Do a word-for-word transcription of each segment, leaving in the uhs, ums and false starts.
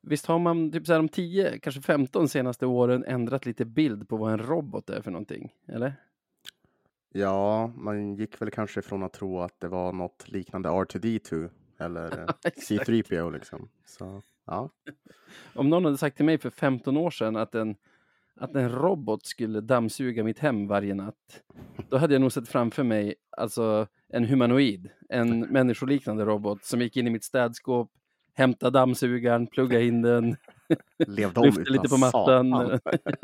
visst har man typ så här de tio, kanske femton senaste åren ändrat lite bild på vad en robot är för någonting, eller? Ja, man gick väl kanske från att tro att det var något liknande R två D två eller eh, C tre P O liksom. Så, ja. Om någon hade sagt till mig för femton år sedan att en, att en robot skulle dammsuga mitt hem varje natt, då hade jag nog sett framför mig alltså en humanoid, en människoliknande robot som gick in i mitt städskåp, hämtade dammsugaren, plugga in den, Levde om lyfte utan lite på mattan. satan.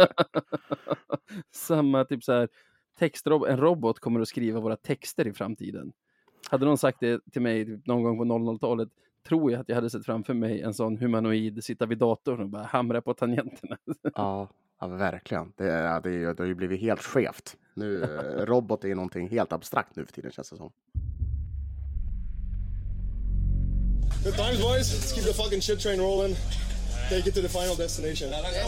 Samma typ så här textrob- en robot kommer att skriva våra texter i framtiden. Hade någon sagt det till mig typ någon gång på noll noll-talet, tror jag att jag hade sett framför mig en sån humanoid sitta vid datorn och bara hamra på tangenterna. Ja, ja verkligen. Det, är, det, är, det har ju blivit helt skevt. Nu, eh, robot är ju någonting helt abstrakt nu för tiden, känns det som. Good times, boys. Let's keep the fucking shit train rolling. Take it to the final destination.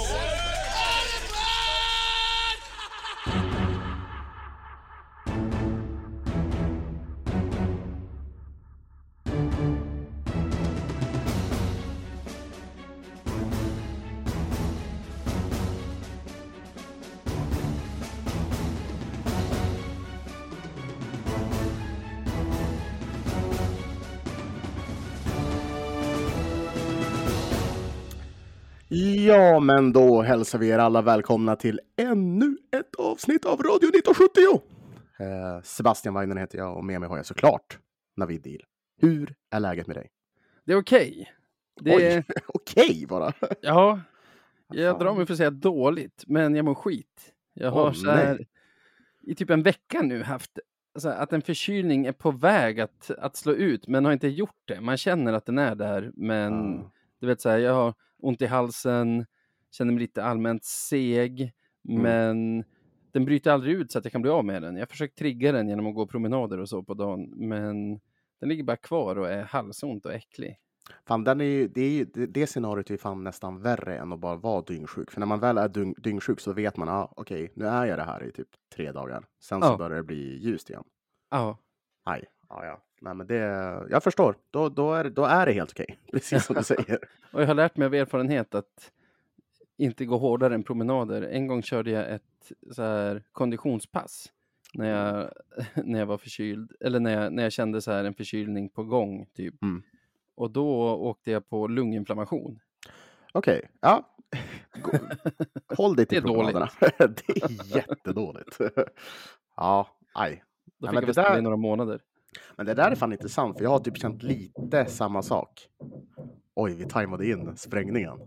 Ja, men då hälsar vi er alla välkomna till ännu ett avsnitt av Radio nitton sjuttio. Eh, Sebastian Weinen heter jag och med mig har jag såklart Navid Deal. Hur är läget med dig? Det är okej. Det Oj, är... okej bara. Ja, jag drar mig för att säga dåligt, men jag mår skit. Jag har Åh, så här, nej. i typ en vecka nu haft så här, att en förkylning är på väg att, att slå ut, men har inte gjort det. Man känner att den är där, men Ja. du vet så här, jag har ont i halsen, känner mig lite allmänt seg, Mm. men den bryter aldrig ut så att jag kan bli av med den. Jag har försökt trigga den genom att gå promenader och så på dagen, men den ligger bara kvar och är halsont och äcklig. Fan, den är ju, det, är ju, det, det scenariot är ju fan nästan värre än att bara vara dyngsjuk. För när man väl är dyng, dyngsjuk så vet man, ah, okej, okay, nu är jag det här i typ tre dagar. Sen så Ja. börjar det bli ljust igen. Ja. Aj, ja, ja. Nej, men det, jag förstår. Då, då, är, då är det helt okej. Precis som du säger. Och jag har lärt mig av erfarenhet att inte gå hårdare än promenader. En gång körde jag ett så här konditionspass när jag, när jag var förkyld. Eller när jag, när jag kände så här en förkylning på gång typ. Mm. Och då åkte jag på lunginflammation. Okej, okay. Ja. Gå- Håll dig till Det är dåligt. promenaderna. Det är jättedåligt. Ja, aj. Då Ja, fick men jag det väl stanna där- i några månader. Men det där är fan inte sant, för jag har typ känt lite samma sak. Oj, vi tajmade in sprängningen.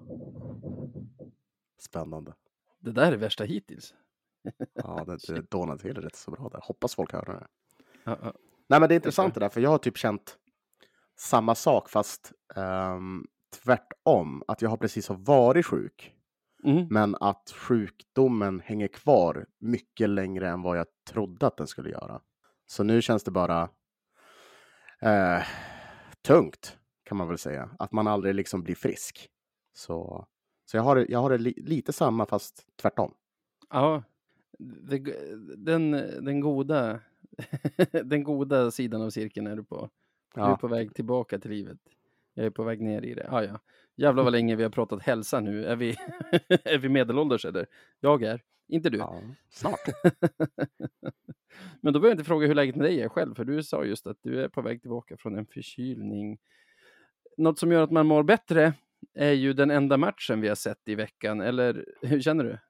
Spännande. Det där är värsta hittills. Ja, det, det dånade till rätt så bra där. Hoppas folk hör det. Ja, ja. Nej, men det är intressant det där, för jag har typ känt samma sak, fast um, tvärtom. Att jag har precis har varit sjuk, Mm. men att sjukdomen hänger kvar mycket längre än vad jag trodde att den skulle göra. Så nu känns det bara eh, tungt, kan man väl säga. Att man aldrig liksom blir frisk. Så, så jag har, det- jag har det li, lite samma, fast tvärtom. Ja, det, den, den goda den goda sidan av cirkeln är du på. Du är Ja, på väg tillbaka till livet. Jag är på väg ner i det. Ah, ja. Jävlar vad länge vi har pratat hälsa nu. Är vi, är vi medelålders eller? Jag är. Inte du. ja, snart. Men då behöver jag inte fråga hur läget med dig är själv. För du sa just att du är på väg tillbaka från en förkylning. Något som gör att man mår bättre är ju den enda matchen vi har sett i veckan. Eller hur känner du?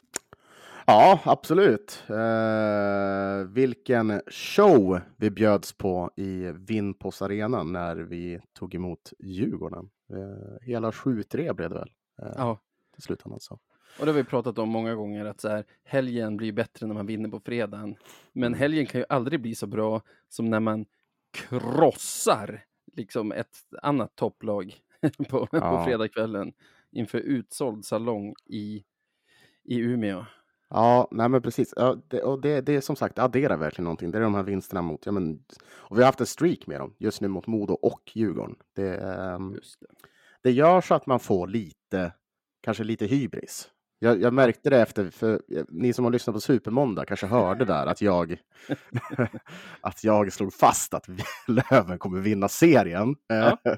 Ja, absolut. Eh, vilken show vi bjöds på i Vimpos Arena när vi tog emot Djurgården. Eh, hela sju tre blev det väl eh, Ja. till slutändan alltså. Och det har vi pratat om många gånger, att så här, helgen blir bättre när man vinner på fredagen. Men Mm. helgen kan ju aldrig bli så bra som när man krossar liksom ett annat topplag på, Ja. på fredagskvällen inför utsåld salong i, i Umeå. Ja, nej men precis. Ja, det, och det, det är som sagt, adderar verkligen någonting. Det är de här vinsterna mot, ja men, och vi har haft en streak med dem just nu mot Modo och Djurgården. Det, ehm, Just det. det gör så att man får lite, kanske lite hybris. Jag, jag märkte det efter, för ni som har lyssnat på Supermåndag kanske hörde där att jag att jag slog fast att Löven kommer vinna serien. Ja.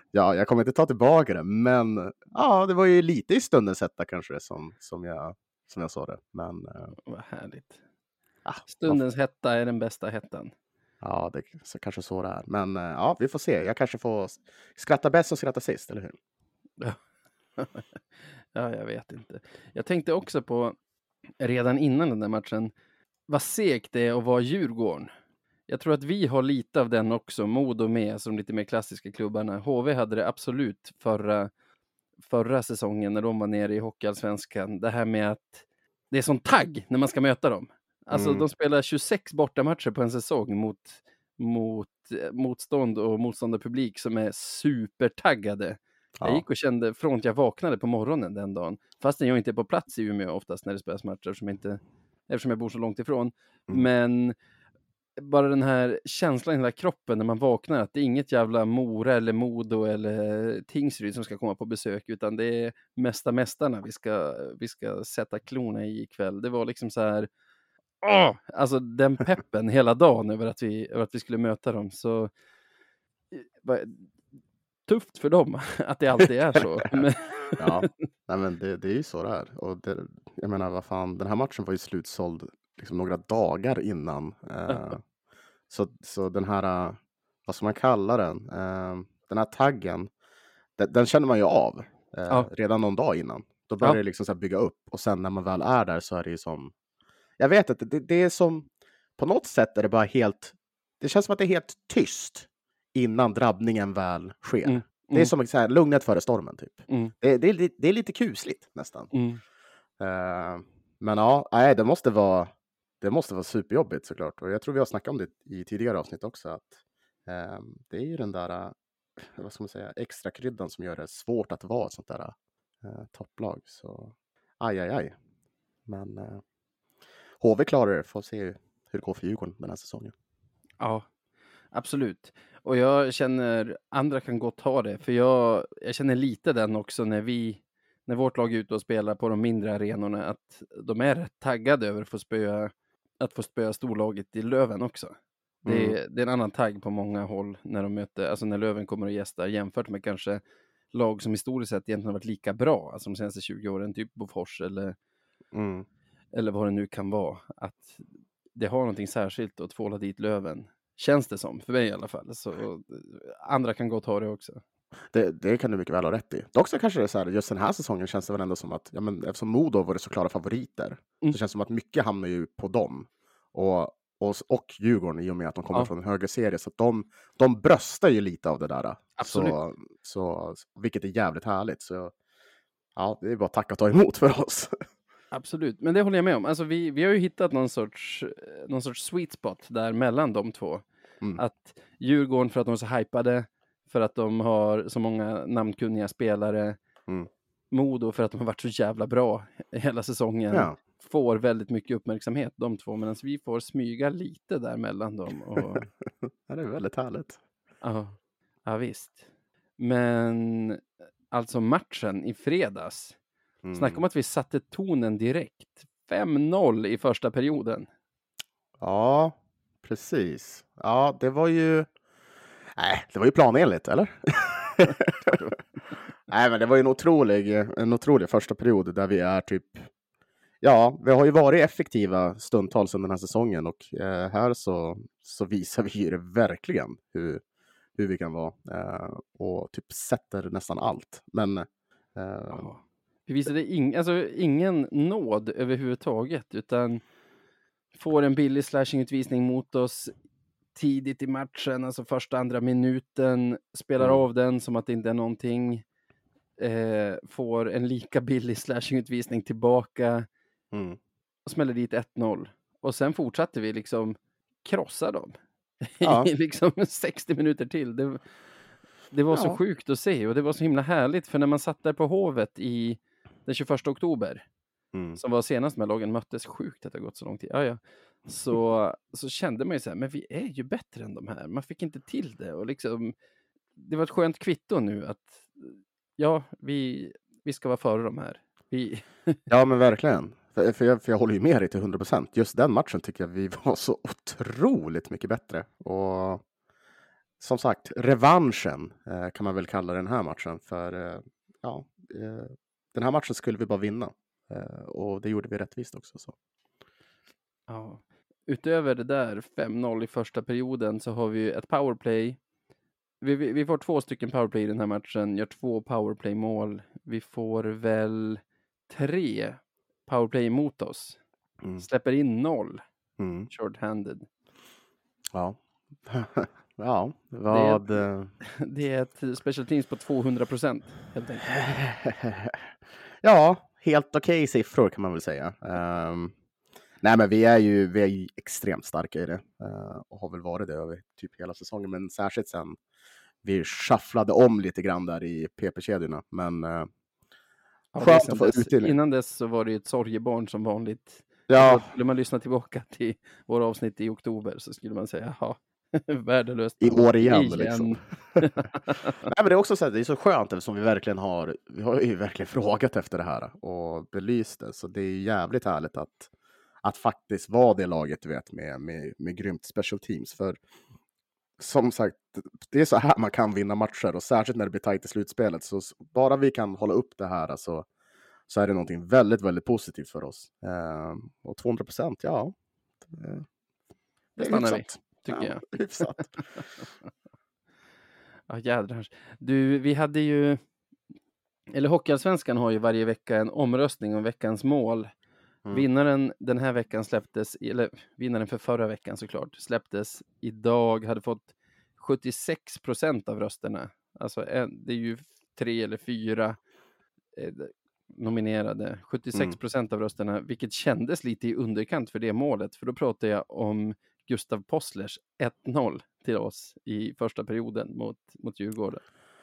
Ja, jag kommer inte ta tillbaka det, men ja, det var ju lite i stundens hetta kanske som, som, jag, som jag sa det. Men, eh, Vad härligt. ah, Stundens hetta är den bästa hettan. Ja, det är så, kanske så det är. Men eh, ja, vi får se. Jag kanske får skratta bäst och skratta sist, eller hur? Ja. Ja, jag vet inte. Jag tänkte också på, redan innan den där matchen, vad segt det är att vara Djurgården. Jag tror att vi har lite av den också, Modo med, som lite mer klassiska klubbarna. H V hade det absolut förra, förra säsongen när de var nere i Hockeyallsvenskan. Det här med att det är sån tagg när man ska möta dem. Alltså Mm. de spelar tjugosex bortamatcher på en säsong mot, mot motstånd och motståndarpublik som är supertaggade. Jag Ja. gick och kände från att jag vaknade på morgonen den dagen. Fastän jag inte är på plats i Umeå oftast när det spelas matcher som inte, eftersom jag bor så långt ifrån. Mm. Men bara den här känslan i hela kroppen när man vaknar att det är inget jävla Mora eller Modo eller Tingsryd som ska komma på besök, utan det är mesta mästarna vi ska, vi ska sätta klorna i ikväll. Det var liksom så här, åh! Alltså den peppen hela dagen över att vi, över att vi skulle möta dem. Så tufft för dem att det alltid är så. Men... Ja, nej, men det, det är ju så det är. Och det, jag menar, vad fan, den här matchen var ju slutsåld liksom några dagar innan. Eh, så, så den här, vad ska man kalla den? Eh, den här taggen, den, den känner man ju av eh, Ja. redan någon dag innan. Då börjar Ja. det liksom så här bygga upp. Och sen när man väl är där så är det ju som, jag vet inte, det, det är som, på något sätt är det bara helt, det känns som att det är helt tyst innan drabbningen väl sker. Mm. Det är som så här, lugnet före stormen typ. Mm. Det, det, är, li- det är lite kusligt nästan. Mm. Uh, men ja, nej, det måste vara det måste vara superjobbigt såklart. Och jag tror vi har snackat om det i tidigare avsnitt också. Att uh, det är ju den där, uh, vad ska man säga, extra kryddan som gör det svårt att vara ett sånt där uh, topplag. Så aj, aj, aj. Men uh, H V klarar det. Får se hur det går för Djurgården den här säsongen. Ja, absolut. Och jag känner, andra kan gott ha det. För jag, jag känner lite den också när vi, när vårt lag är ute och spelar på de mindre arenorna, att de är rätt taggade över att få spöa, att få spöa storlaget i Löven också. Det är, Mm. det är en annan tagg på många håll när de möter, alltså när Löven kommer och gästar, jämfört med kanske lag som historiskt sett egentligen har varit lika bra, alltså de senaste tjugo åren, typ Bofors eller, Mm. eller vad det nu kan vara. Att det har någonting särskilt att tvåla dit Löven. Känns det som, för mig i alla fall. Så andra kan gott ha det också. Det, det kan du mycket väl ha rätt i. Dock så kanske det är så här, just den här säsongen känns det väl ändå som att, ja, men, eftersom Modo var det så klara favoriter, Mm. så känns det som att mycket hamnar ju på dem. Och, och, och Djurgården i och med att de kommer Ja. från en högre serie. Så att de, de bröstar ju lite av det där. Absolut. Så, så, vilket är jävligt härligt. Så ja, det är bara att tacka och ta emot för oss. Absolut, men det håller jag med om. Alltså vi, vi har ju hittat någon sorts, någon sorts sweet spot där mellan de två. Mm. Att Djurgården för att de är så hypade, för att de har så många namnkunniga spelare. Mm. Modo för att de har varit så jävla bra hela säsongen. Ja. Får väldigt mycket uppmärksamhet, de två. Medan vi får smyga lite där mellan dem. Och... Ja, det är väldigt härligt. ja. Ja, visst. Men alltså matchen i fredags. Mm. Snacka om att vi satte tonen direkt. fem noll i första perioden. Ja, precis. Ja, det var ju... Nej, det var ju planenligt, eller? Nej, men det var ju en otrolig, en otrolig första period där vi är typ... Ja, vi har ju varit effektiva stundtals under den här säsongen och eh, här så, så visar vi ju det verkligen hur, hur vi kan vara eh, och typ sätter nästan allt. Men... Eh, Ja. Vi visade ing, alltså, ingen nåd överhuvudtaget, utan får en billig slashingutvisning mot oss tidigt i matchen, alltså första, andra minuten, spelar Mm. av den som att det inte är någonting, eh, får en lika billig slashingutvisning tillbaka mm. och smäller dit ett noll. Och sen fortsatte vi liksom krossa dem Ja. i liksom sextio minuter till. Det, det var så Ja. sjukt att se och det var så himla härligt, för när man satt där på Hovet i den tjugoförsta oktober, Mm. som var senast med lagen möttes, sjukt att det har gått så lång tid. Ja, ja. Så, så kände man ju så här, men vi är ju bättre än de här. Man fick inte till det. Och liksom, det var ett skönt kvitto nu att ja, vi, vi ska vara före de här. Vi... Ja, men verkligen. För, för, jag, för jag håller ju med dig till hundra procent. Just den matchen tycker jag vi var så otroligt mycket bättre. Och som sagt, revanschen eh, kan man väl kalla den här matchen. För eh, ja, eh, den här matchen skulle vi bara vinna. Eh, och det gjorde vi rättvist också. Så. Ja. Utöver det där fem noll i första perioden så har vi ett powerplay. Vi, vi, vi får två stycken powerplay i den här matchen. Gör två powerplay-mål. Vi får väl tre powerplay emot oss. Mm. Släpper in noll. Mm. Short-handed. Ja. Ja, vad... Det är, det är ett special teams på tvåhundra procent helt enkelt. Ja, helt okej siffror kan man väl säga. Um, nej, men vi är ju vi är ju extremt starka i det. Uh, och har väl varit det över typ hela säsongen. Men särskilt sen vi shufflade om lite grann där i P P-kedjorna. Men uh, ja, skönt att få dess, ut det. Innan dess så var det ju ett sorgebarn som vanligt. Ja. Skulle man lyssna tillbaka till våra avsnitt i oktober så skulle man säga, jaha, värdelöst. I år igen, igen. liksom. Nej, men det är också så att det är så skönt eftersom vi verkligen har, vi har ju verkligen frågat efter det här och belyst det. Så det är jävligt härligt att, att faktiskt vara det laget, du vet, med, med, med grymt special teams. För som sagt, det är så här man kan vinna matcher och särskilt när det blir tajt i slutspelet. Så bara vi kan hålla upp det här alltså, så är det någonting väldigt, väldigt positivt för oss. Uh, och tvåhundra procent, ja. Det, det stannar vi, tycker ja, jag. Hyfsat. Ja, jädrar. Du, vi hade ju, eller Hockeyallsvenskan har ju varje vecka en omröstning om veckans mål. Mm. Vinnaren den här veckan släpptes, eller vinnaren för förra veckan såklart, släpptes idag, hade fått sjuttiosex procent av rösterna. Alltså det är ju tre eller fyra eh, nominerade. sjuttiosex procent mm. av rösterna, vilket kändes lite i underkant för det målet. För då pratar jag om Gustav Posslers ett noll till oss i första perioden mot, mot Djurgården.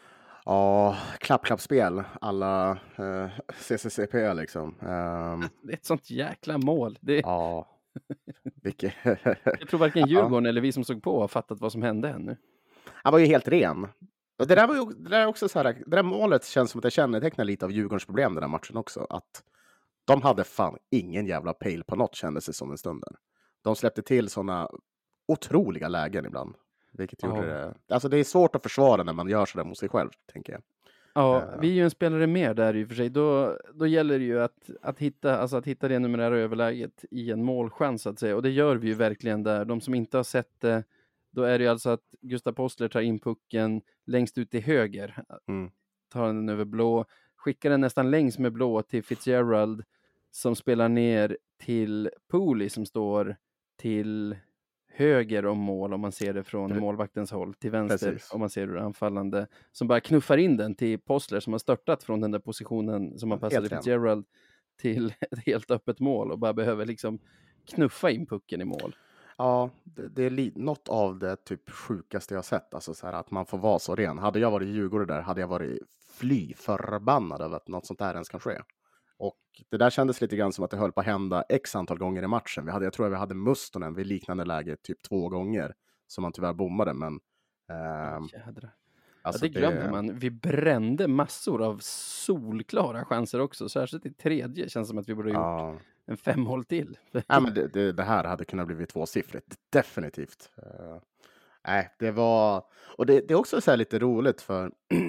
Ja, klapp-klapp-spel alla eh, C C C P liksom. Um, det är ett sånt jäkla mål. Det... Ja. Vilket... jag tror varken Djurgården ja. eller vi som såg på har fattat vad som hände ännu. Han var ju helt ren. Det där, var ju, det där, också så här, det där målet känns som att det kännetecknar lite av Djurgårdens problem den där matchen också. Att de hade fan ingen jävla pejl på något, kändes det som en stund där. De släppte till sådana otroliga lägen ibland. Vilket gjorde oh. det... Alltså det är svårt att försvara när man gör sådär mot sig själv, tänker jag. Ja, uh. vi är ju en spelare mer där i och för sig. Då, då gäller det ju att, att, hitta, alltså att hitta det numerära överläget i en målchans, så att säga. Och det gör vi ju verkligen där. De som inte har sett det, då är det ju alltså att Gustav Possler tar in pucken längst ut till höger. Mm. Tar den över blå. Skickar den nästan längs med blå till Fitzgerald som spelar ner till Pooley som står till höger om mål, om man ser det från mm. målvaktens håll, till vänster. Precis. Om man ser det anfallande, som bara knuffar in den till Possler som har störtat från den där positionen som har passat Fitzgerald till ett helt öppet mål och bara behöver liksom knuffa in pucken i mål. Ja, det, det är li- något av det typ sjukaste jag sett, alltså så här att man får vara så ren. Hade jag varit Djurgården där hade jag varit fly förbannad över att något sånt där ens kan ske. Och det där kändes lite grann som att det höll på att hända x antal gånger i matchen. Vi hade, jag tror att vi hade Mustonen vid liknande läge typ två gånger som man tyvärr bommade. Men, eh, Jädrar. Alltså ja, det glömde det... man. Vi brände massor av solklara chanser också. Särskilt i tredje känns som att vi borde ha ja. gjort en fem hål till. Ja, men det, det, det här hade kunnat bli tvåsiffrigt. Definitivt. Uh, nej, det var... Och det, det är också så här lite roligt för...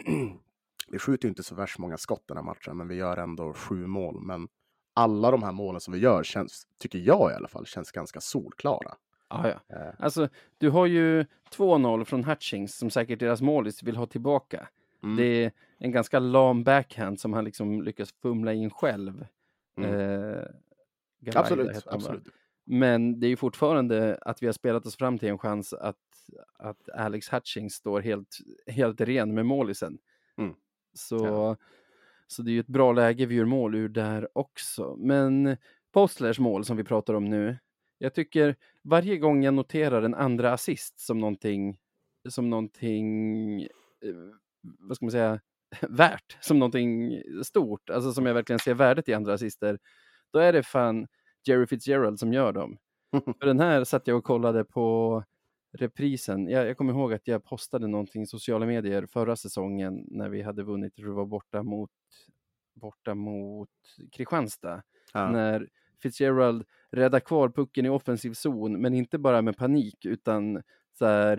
Vi skjuter ju inte så värst många skott den här matchen, men vi gör ändå sju mål. Men alla de här målen som vi gör känns, tycker jag i alla fall, känns ganska solklara. Ah, ja. Uh. Alltså, du har ju två noll från Hutchings som säkert deras målis vill ha tillbaka. Mm. Det är en ganska lam backhand som han liksom lyckas fumla in själv. Mm. Uh, Garay, absolut, absolut. Men det är ju fortfarande att vi har spelat oss fram till en chans att, att Alex Hutchings står helt, helt ren med målisen. Mm. Så, ja. så det är ju ett bra läge vi gör mål ur där också. Men Postlers mål som vi pratar om nu, jag tycker varje gång jag noterar en andra assist som någonting, som någonting eh, vad ska man säga, värt, som någonting stort, alltså som jag verkligen ser värdet i andra assister, då är det fan Jerry Fitzgerald som gör dem. För den här satt jag och kollade på reprisen. Jag, jag kommer ihåg att jag postade någonting i sociala medier förra säsongen när vi hade vunnit, jag tror det var borta mot borta mot Kristianstad. Ja. När Fitzgerald räddar kvar pucken i offensiv zon, men inte bara med panik utan så här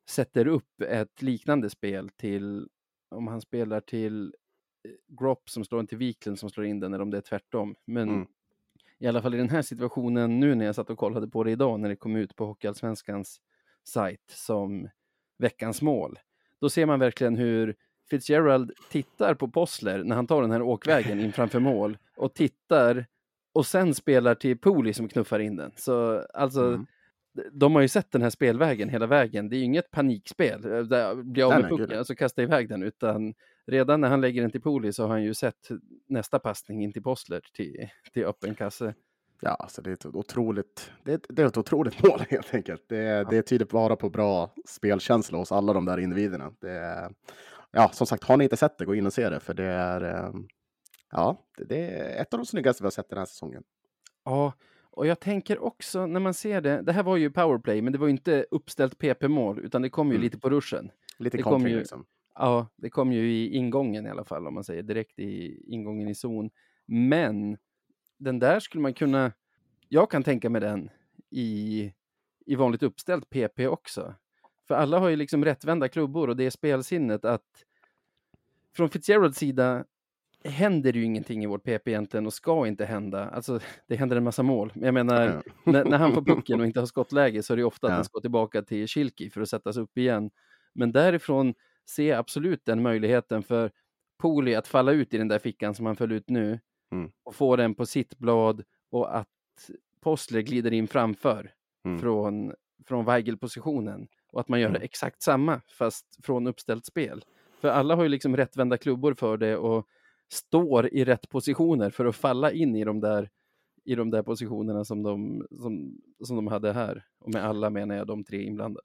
sätter upp ett liknande spel till, om han spelar till Gropp som slår in till Wiklund som slår in den, eller om det är tvärtom. Men Mm. i alla fall i den här situationen nu när jag satt och kollade på det idag när det kom ut på Hockeyallsvenskans sajt som veckans mål. Då ser man verkligen hur Fitzgerald tittar på Possler när han tar den här åkvägen in framför mål och tittar och sen spelar till Pooley som knuffar in den. Så alltså Mm. de har ju sett den här spelvägen hela vägen. Det är ju inget panikspel. Där blir av Nej, med nej, pucken, gud. alltså kasta iväg den, utan redan när han lägger den till Pooley så har han ju sett nästa passning in till Possler till, till öppen kasse. Ja, alltså det är ett otroligt, det är ett, det är ett otroligt mål helt enkelt. Det, ja. det tyder bara på bra spelkänsla hos alla de där individerna. Det är, ja, som sagt, har ni inte sett det, gå in och se det, för det är, ja, det, det är ett av de snyggaste vi har sett den här säsongen. Ja, och jag tänker också när man ser det, det här var ju powerplay, men det var ju inte uppställt P P-mål, utan det kom ju mm. lite på ruschen. Lite det kontring kom ju, liksom. Ja, det kom ju i ingången i alla fall, om man säger direkt i ingången i zon. Men den där skulle man kunna, jag kan tänka mig den i, i vanligt uppställt P P också. För alla har ju liksom rättvända klubbor och det är spelsinnet att från Fitzgeralds sida händer ju ingenting i vårt P P egentligen och ska inte hända. Alltså det händer en massa mål. Men jag menar, Ja. när, när han får pucken och inte har skottläge så är det ofta att Ja. han ska tillbaka till Schilke för att sättas upp igen. Men därifrån ser jag absolut den möjligheten för Pooley att falla ut i den där fickan som han föll ut nu Mm. och få den på sitt blad och att Possler glider in framför Mm. från, från Weigel-positionen och att man gör Mm. det exakt samma fast från uppställt spel. För alla har ju liksom rättvända klubbor för det och står i rätt positioner för att falla in i de där, i de där positionerna som de, som, som de hade här. Och med alla menar jag de tre inblandade.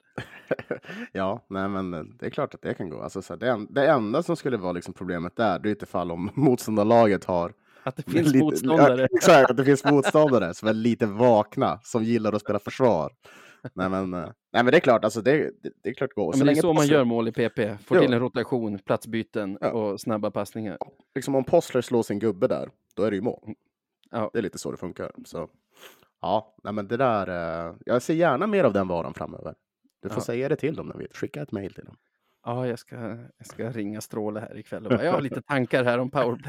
Ja, nej men det är klart att det kan gå. Alltså, så det, en, det enda som skulle vara liksom problemet där, det är inte fall om motståndarlaget har Att det finns lite, motståndare. Ja, exakt, att det finns motståndare som är lite vakna, som gillar att spela försvar. Nej men, nej, men det är klart, alltså det, det, det är klart gå. Ja, men det är så man gör mål i P P. Får Jo. till en rotation, platsbyten Ja. och snabba passningar. Liksom om Possler slår sin gubbe där, då är det ju mål. Ja. Det är lite så det funkar. Så ja, nej men det där, eh, jag ser gärna mer av den varan framöver. Du får Ja. säga det till dem när vi skicka ett mejl till dem. Ja, jag ska, jag ska ringa Stråle här ikväll och bara, jag har lite tankar här om powerplay.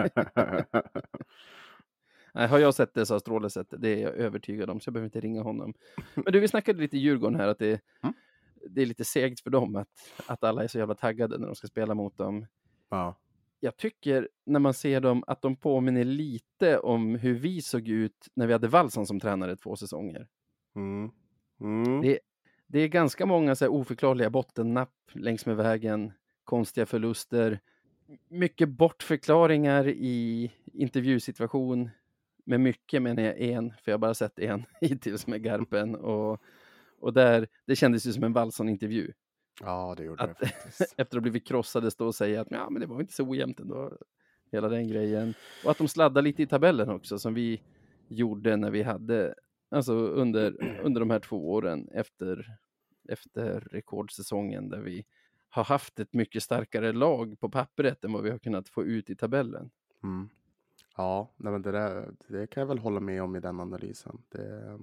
Nej, har jag sett det så har Stråle sett det. Det är jag övertygad om, så jag behöver inte ringa honom. Men du, vi snackade lite i Djurgården här, att det, Mm. det är lite segt för dem att, att alla är så jävla taggade när de ska spela mot dem. Ja. Jag tycker när man ser dem att de påminner lite om hur vi såg ut när vi hade Wallson som tränare två säsonger. Mm. Mm. Det, det är ganska många så här oförklarliga bottennapp längs med vägen, konstiga förluster, mycket bortförklaringar i intervjusituation. Med mycket menar jag en, för jag har bara sett en hittills med Garpen. Och, och där, det kändes ju som en Wallson-intervju. Ja, det gjorde Att, det faktiskt. efter att ha blivit krossade stå och säga att ja, men det var inte så ojämnt ändå. Hela den grejen. Och att de sladdar lite i tabellen också, som vi gjorde när vi hade, alltså under, under de här två åren efter, efter rekordsäsongen, där vi har haft ett mycket starkare lag på pappret än vad vi har kunnat få ut i tabellen. Mm. Ja, nej men det, där, det kan jag väl hålla med om i den analysen. Det,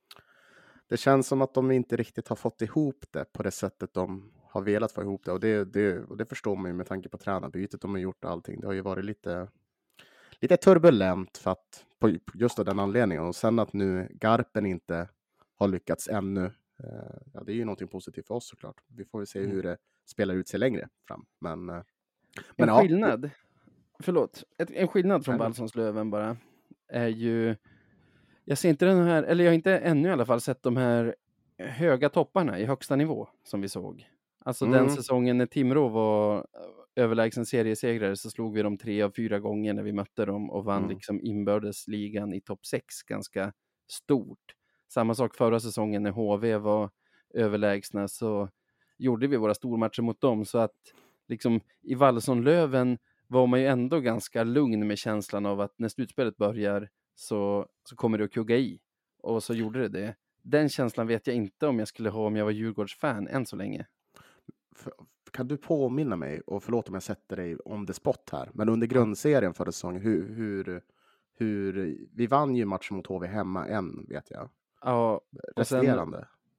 det känns som att de inte riktigt har fått ihop det på det sättet de har velat få ihop det. Och det, det, och det förstår man ju med tanke på tränarbytet de har gjort allting. Det har ju varit lite, lite turbulent för att, på just av den anledningen. Och sen att nu Garpen inte har lyckats ännu. Eh, ja, det är ju någonting positivt för oss såklart. Vi får väl se Mm. hur det spelar ut sig längre fram. Men, eh, En men ja, skillnad, förlåt, ett, en skillnad från Nej. Wallsons Löven bara är ju, jag ser inte den här, eller jag har inte ännu i alla fall sett de här höga topparna i högsta nivå som vi såg. Alltså Mm. den säsongen när Timrå var överlägsen seriesegrare så slog vi dem tre av fyra gånger när vi mötte dem och vann Mm. liksom inbördesligan i topp sex ganska stort. Samma sak förra säsongen när H V var överlägsna, så gjorde vi våra stormatcher mot dem, så att liksom i Wallson-Löven var man ju ändå ganska lugn med känslan av att när slutspelet börjar så, så kommer det att kugga i. Och så gjorde det det. Den känslan vet jag inte om jag skulle ha om jag var Djurgårdsfan än så länge. För, kan du påminna mig, och förlåt om jag sätter dig om det spot här, men under grundserien förra säsongen, hur, hur, hur, vi vann ju matchen mot H V hemma en, vet jag. Ja, och sen, Resterande.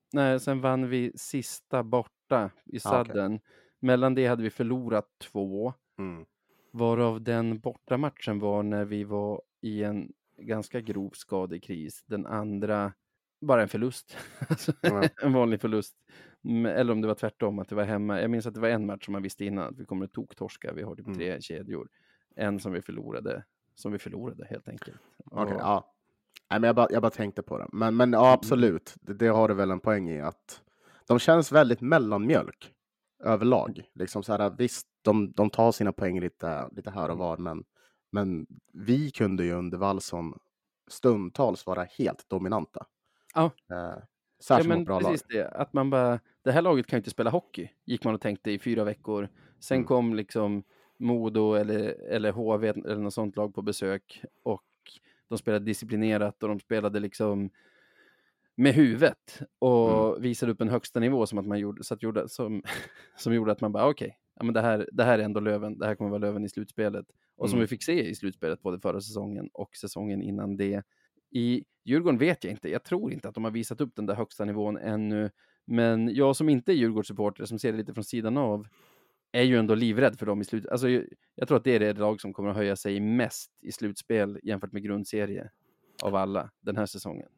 Nej, sen vann vi sista borta i Ah, okej. Sudden. Mellan det hade vi förlorat två. Mm. Varav den bortamatchen var när vi var i en ganska grov skadekris. Den andra, bara en förlust. Alltså, Ja. en vanlig förlust. Mm, Eller om det var tvärtom, att det var hemma. Jag minns att det var en match som man visste innan att vi kommer att toktorska. Vi har typ Mm. tre kedjor. En som vi förlorade. Som vi förlorade helt enkelt. Okej, Och- ja. Nej, men jag, bara, jag bara tänkte på det. Men, men ja, Mm. absolut. Det, det har du väl en poäng i. Att de känns väldigt mellanmjölk överlag. Liksom så här, visst, de, de tar sina poäng lite, lite här och var. Men, men vi kunde ju under Wallson stundtals vara helt dominanta. Ja. Eh, Ja, särskilt men mot bra lag. precis det. Att man bara, det här laget kan ju inte spela hockey, gick man och tänkte i fyra veckor. Sen Mm. kom liksom Modo eller, eller H V eller något sånt lag på besök. Och de spelade disciplinerat och de spelade liksom med huvudet. Och Mm. visade upp en högsta nivå som att man gjorde, så att gjorde, som, som gjorde att man bara okej, okay, ja, men det, här, det här är ändå Löven. Det här kommer vara Löven i slutspelet. Och som Mm. vi fick se i slutspelet både förra säsongen och säsongen innan det. I Djurgården vet jag inte. Jag tror inte att de har visat upp den där högsta nivån ännu. Men jag som inte är Djurgårdssupporter, som ser det lite från sidan av, är ju ändå livrädd för dem i slut. Alltså, jag, jag tror att det är det lag som kommer att höja sig mest i slutspel jämfört med grundserie av alla den här säsongen.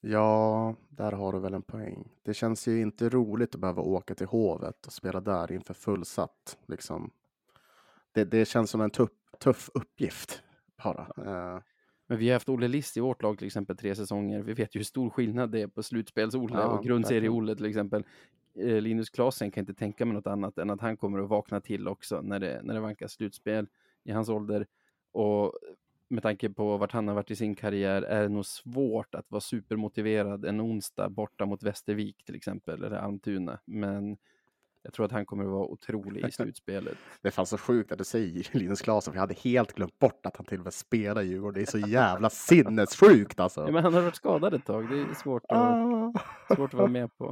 Ja, där har du väl en poäng. Det känns ju inte roligt att behöva åka till Hovet och spela där inför fullsatt. Liksom. Det, det känns som en tuff, tuff uppgift bara. Uh, Men vi har haft Olle Liss i vårt lag till exempel tre säsonger. Vi vet ju hur stor skillnad det är på slutspels-Olle Ja, och grundserie-Olle till exempel. Eh, Linus Klasen kan inte tänka mig något annat än att han kommer att vakna till också när det, när det vankas slutspel i hans ålder. Och med tanke på vart han har varit i sin karriär är det nog svårt att vara supermotiverad en onsdag borta mot Västervik till exempel, eller Almtuna. Men jag tror att han kommer att vara otrolig i slutspelet. Det fanns så sjukt att du säger Linus Klasen, för jag hade helt glömt bort att han till och med spelar i Djurgården. Det är så jävla sinnessjukt alltså. Ja, men han har varit skadad ett tag. Det är svårt att, Ah. svårt att vara med på.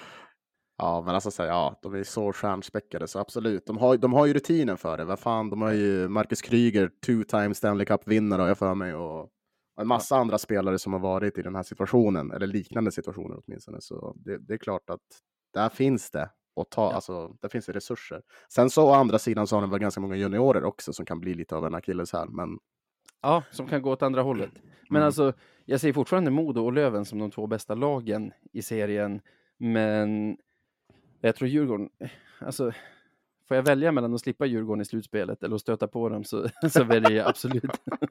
Ja, men alltså så, ja, de är så stjärnspäckade så absolut. De har, de har ju rutinen för det. Vad fan, de har ju Marcus Kryger, two time Stanley Cup-vinnare har jag för mig, och en massa andra spelare som har varit i den här situationen, eller liknande situationer åtminstone. Så det, det är klart att där finns det och ta, Ja. alltså, där finns det resurser. Sen så å andra sidan så har de väl ganska många juniorer också som kan bli lite av en akilles här, men Ja, som kan gå åt andra hållet. Men Mm. alltså, jag ser fortfarande Modo och Löven som de två bästa lagen i serien. Men jag tror Djurgården, alltså, får jag välja mellan att slippa Djurgården i slutspelet eller att stöta på dem, så, så väljer jag absolut,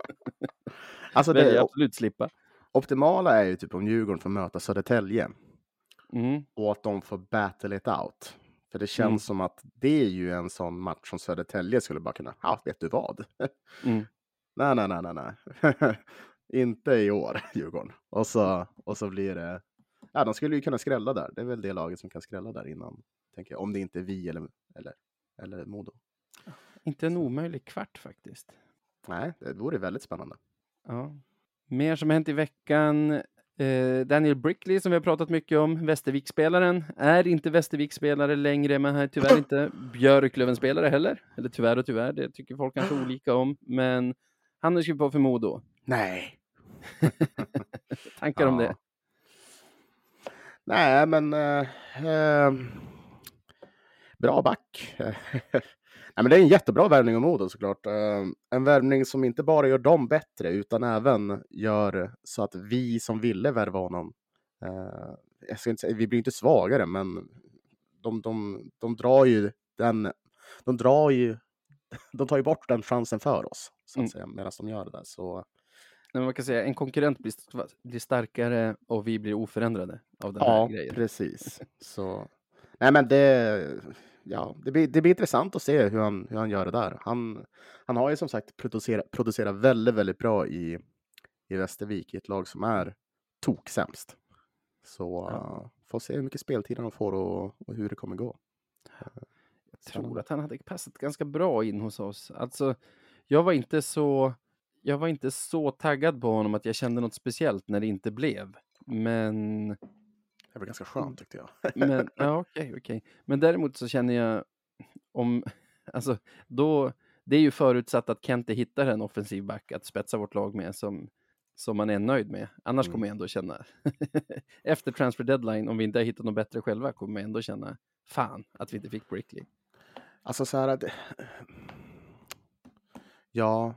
alltså väljer jag det absolut slippa. optimala är ju typ om Djurgården får möta Södertälje Mm. och att de får battle it out. För det känns Mm. som att det är ju en sån match som Södertälje skulle bara kunna, ja, vet du vad? Mm. nej, nej, nej, nej, nej. Inte i år, Djurgården. Och så, och så blir det, ja, de skulle ju kunna skrälla där. Det är väl det laget som kan skrälla där innan, tänker jag. Om det inte är vi eller, eller, eller Modo. Inte en omöjlig kvart faktiskt. Nej, det vore väldigt spännande. Ja. Mer som har hänt i veckan. Eh, Daniel Brickley, som vi har pratat mycket om, Västervik-spelaren, är inte Västervik-spelare längre, men han är tyvärr inte Björklöven-spelare heller. Eller tyvärr och tyvärr, det tycker folk kanske olika om. Men han har skrivit på för Modo. Nej. Tankar om Ja. det? Nej, men eh, eh, bra back. Nej, men det är en jättebra värvning av Modo såklart. Eh, en värvning som inte bara gör dem bättre utan även gör så att vi som ville värva honom, eh, jag ska inte säga, vi blir inte svagare, men de, de, de drar ju den, de drar ju, de tar ju bort den chansen för oss, så att Mm. säga, medan de gör det där. Så Men man kan säga en konkurrent blir, st- blir starkare och vi blir oförändrade av den här ja, grejen. precis. Så, nej, men det, ja, det, blir, det blir intressant att se hur han, hur han gör det där. Han, han har ju som sagt producerat, producerat väldigt, väldigt bra i, i Västervik, i ett lag som är toksämst. Så Ja. uh, får se hur mycket speltid han får och, och hur det kommer gå. Jag tror att han hade passat ganska bra in hos oss. Alltså, jag var inte så jag var inte så taggad på honom att jag kände något speciellt när det inte blev. Men, Det var ganska skönt tyckte jag. men ja, okej, okej. Men däremot så känner jag om, alltså, då, det är ju förutsatt att Kente hittar en offensiv back att spetsa vårt lag med som, som man är nöjd med. Annars Mm. kommer jag ändå känna, efter transfer deadline, om vi inte har hittat något bättre själva, kommer jag ändå känna, fan, att vi inte fick Brickley. Alltså så här att... Ja.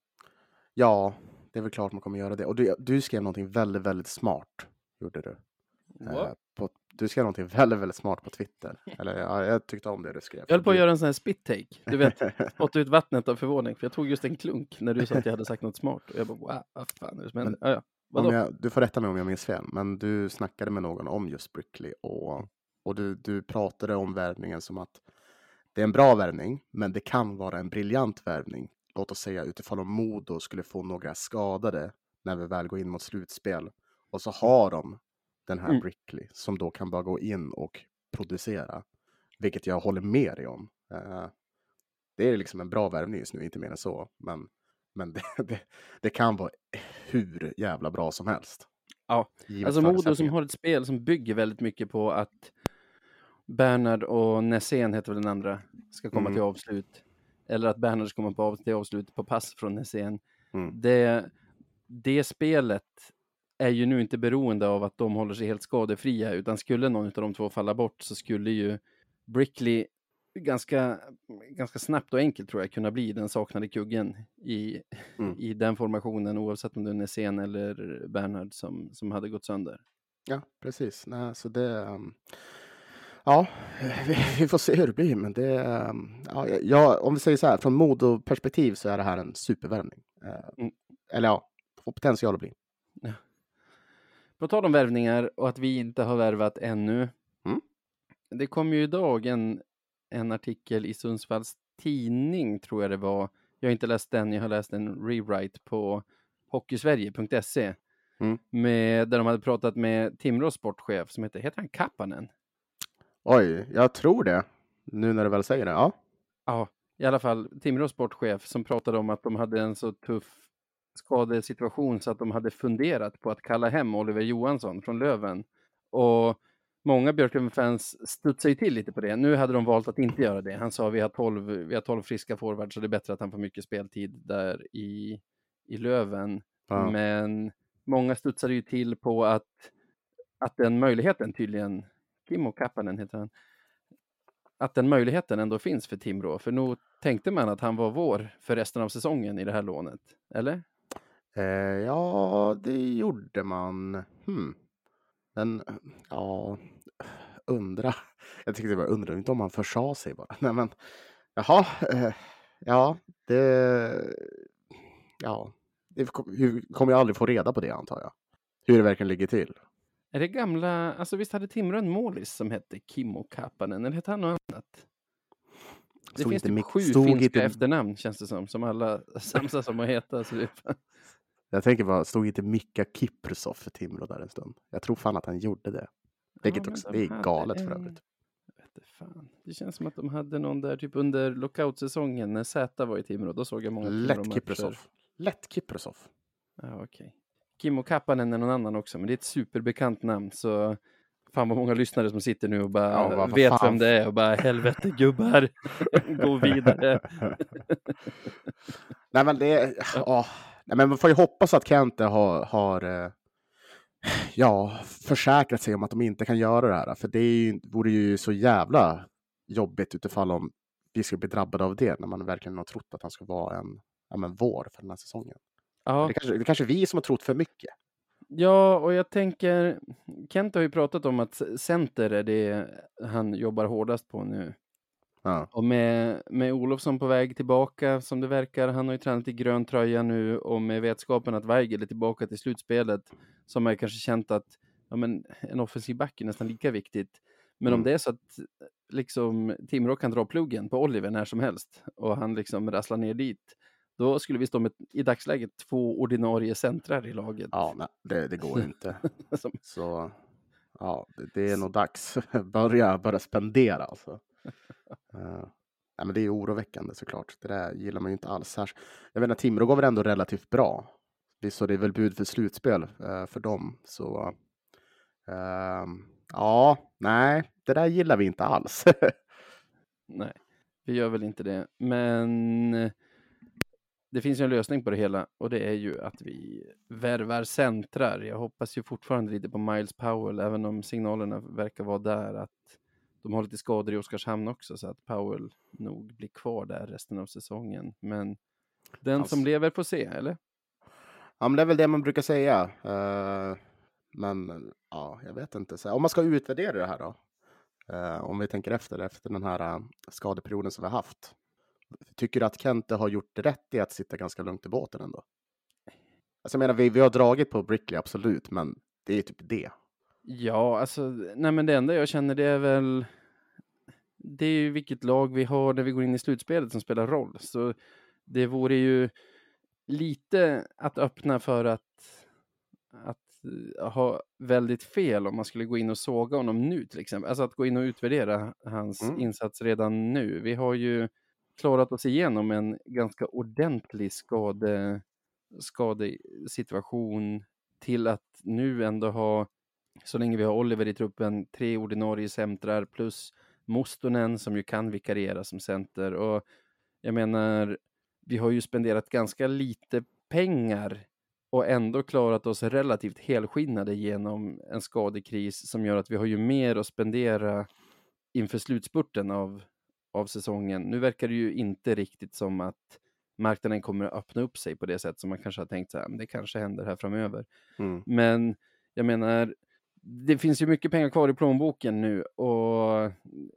Ja, det är väl klart man kommer göra det. Och du, du skrev någonting väldigt, väldigt smart, gjorde du. Eh, på, du skrev någonting väldigt, väldigt smart på Twitter. Eller ja, jag tyckte om det du skrev. Jag höll på att du... göra en sån här spit take. Du vet, spotta ut vattnet av förvåning. För jag tog just en klunk när du sa att jag hade sagt något smart. Och jag bara, wow, vad fan är det som händer? Ja, ja. Om jag, du får rätta mig om jag minns fel. Men du snackade med någon om just Brickley. Och, och du, du pratade om värvningen som att det är en bra värvning. Men det kan vara en briljant värvning. Låt oss säga utifrån om Modo skulle få några skadade när vi väl går in mot slutspel. Och så har de den här Mm. Brickley som då kan bara gå in och producera. Vilket jag håller med dig om. Uh, det är liksom en bra värvning just nu, inte mer än så. Men, men det, det, det kan vara hur jävla bra som helst. Ja, Givet alltså Modo som förutsättningar. har ett spel som bygger väldigt mycket på att Bernhard och Nässén heter väl den andra, ska komma Mm. till avslut. Eller att Bernhard ska komma på av, till avslut på pass från Nässén. Mm. Det, det spelet är ju nu inte beroende av att de håller sig helt skadefria, utan skulle någon av de två falla bort så skulle ju Brickley ganska, ganska snabbt och enkelt tror jag kunna bli den saknade kuggen i, Mm. i den formationen, oavsett om det är Nässén eller Bernhard som, som hade gått sönder. Ja, precis. Nej, så det... Um... Ja, vi, vi får se hur det blir. Men det... Um... Ja, ja, om vi säger så här, från Modo-perspektiv så är det här en supervärvning. Uh, Mm. Eller ja, får potential att bli. På tal om värvningar och att vi inte har värvat ännu. Mm. Det kom ju idag en, en artikel i Sundsvalls tidning, tror jag det var. Jag har inte läst den, jag har läst en rewrite på hockeysverige punkt se. Mm. Med, där de hade pratat med Timrås sportchef som heter, heter han Kappanen? Oj, jag tror det. Nu när du väl säger det, ja. Ja, i alla fall Timrås sportchef som pratade om att de hade en så tuff skadesituation så att de hade funderat på att kalla hem Oliver Johansson från Löven. Och många Björklöven-fans studsade ju till lite på det. Nu hade de valt att inte göra det. Han sa vi har tolv, vi har tolv friska forwards så det är bättre att han får mycket speltid där i, i Löven. Ja. Men många studsade ju till på att, att den möjligheten tydligen, Kimmo Kappanen heter han, att den möjligheten ändå finns för Timrå. För nog tänkte man att han var vår för resten av säsongen i det här lånet. Eller? Eh, ja, det gjorde man. Hmm. Men, ja, undra. Jag tyckte bara undra inte om han försa sig bara. Nej, men, jaha. Eh, ja, det... Ja, det kommer jag aldrig få reda på det, antar jag. Hur det verkligen ligger till. Är det gamla, alltså visst hade Timrå en målis som hette Kimmo Kappanen, eller hette han något annat? Det Stod finns inte typ Mik- sju stod finska inte- efternamn, känns det som, som alla samsas om att heta. Så det är fan... Jag tänker bara, stod inte Mika Kiprusov för Timrå där en stund? Jag tror fan att han gjorde det. Vilket Ja, också, men det de är hade galet för en- övrigt. Jag vet inte fan. Det känns som att de hade någon där typ under lockout-säsongen när Z var i Timrå. Då såg jag många Lätt Timrå-matcher. Kiprusov. Lätt Kiprusov. Ja, okej. Kimmo Kappanen är någon annan också, men det är ett superbekant namn, så fan vad många lyssnare som sitter nu och bara Ja, vad- vad vet fan. vem det är och bara helvete gubbar, gå vidare. Nej, men det är... Ja. Nej, men man får ju hoppas att Kente har, har eh, ja, försäkrat sig om att de inte kan göra det här. För det är ju, vore ju så jävla jobbigt utifall om vi skulle bli drabbade av det när man verkligen har trott att han ska vara en, ja, men vår för den här säsongen. Ja. Det kanske, det kanske är vi som har trott för mycket. Ja, och jag tänker, Kent har ju pratat om att center är det han jobbar hårdast på nu. Ja. Och med, med Olofsson på väg tillbaka som det verkar, han har ju tränat i grön tröja nu, och med vetskapen att Weigel är tillbaka till slutspelet, så har man kanske känt att ja, men en offensiv back är nästan lika viktigt. Men Mm. om det är så att liksom, Timrå kan dra pluggen på Oliver när som helst och han liksom rasslar ner dit, då skulle vi stå med i dagsläget två ordinarie centrar i laget. Ja, nej, det, det går inte. Som, Så ja, det, det är nog dags. börja, börja spendera alltså. Uh, nej, men det är ju oroväckande såklart. Det där gillar man ju inte alls. Här. Jag vet att Timrå går väl ändå relativt bra. Visst, så det är väl bud för slutspel uh, för dem. Så uh, ja, nej, det där gillar vi inte alls. nej, vi gör väl inte det. Men det finns ju en lösning på det hela och det är ju att vi värvar centrar. Jag hoppas ju fortfarande lite på Miles Powell, även om signalerna verkar vara där att de har lite skador i Oskarshamn också, så att Powell nog blir kvar där resten av säsongen. Men den Alltså, som lever får se, eller? Ja, men det är väl det man brukar säga. Uh, men ja, jag vet inte. Så, om man ska utvärdera det här då. Uh, om vi tänker efter, efter den här uh, skadeperioden som vi har haft. Tycker du att Kente har gjort rätt i att sitta ganska lugnt i båten ändå? Alltså jag menar, vi, vi har dragit på Brickley, absolut. Men det är typ det. Ja, alltså, nej men det enda jag känner det är väl, det är ju vilket lag vi har när vi går in i slutspelet som spelar roll. Så det vore ju lite att öppna för att, att ha väldigt fel om man skulle gå in och såga honom nu till exempel. Alltså att gå in och utvärdera hans Mm. insats redan nu. Vi har ju klarat oss igenom en ganska ordentlig skade, skadesituation till att nu ändå ha, så länge vi har Oliver i truppen, tre ordinarie centrar plus Mustonen som ju kan vikariera som center. Och jag menar, vi har ju spenderat ganska lite pengar och ändå klarat oss relativt helskinnade genom en skadekris som gör att vi har ju mer att spendera inför slutspurten av, av säsongen. Nu verkar det ju inte riktigt som att marknaden kommer att öppna upp sig på det sätt som man kanske har tänkt så här, men det kanske händer här framöver. Mm. Men jag menar, det finns ju mycket pengar kvar i plånboken nu och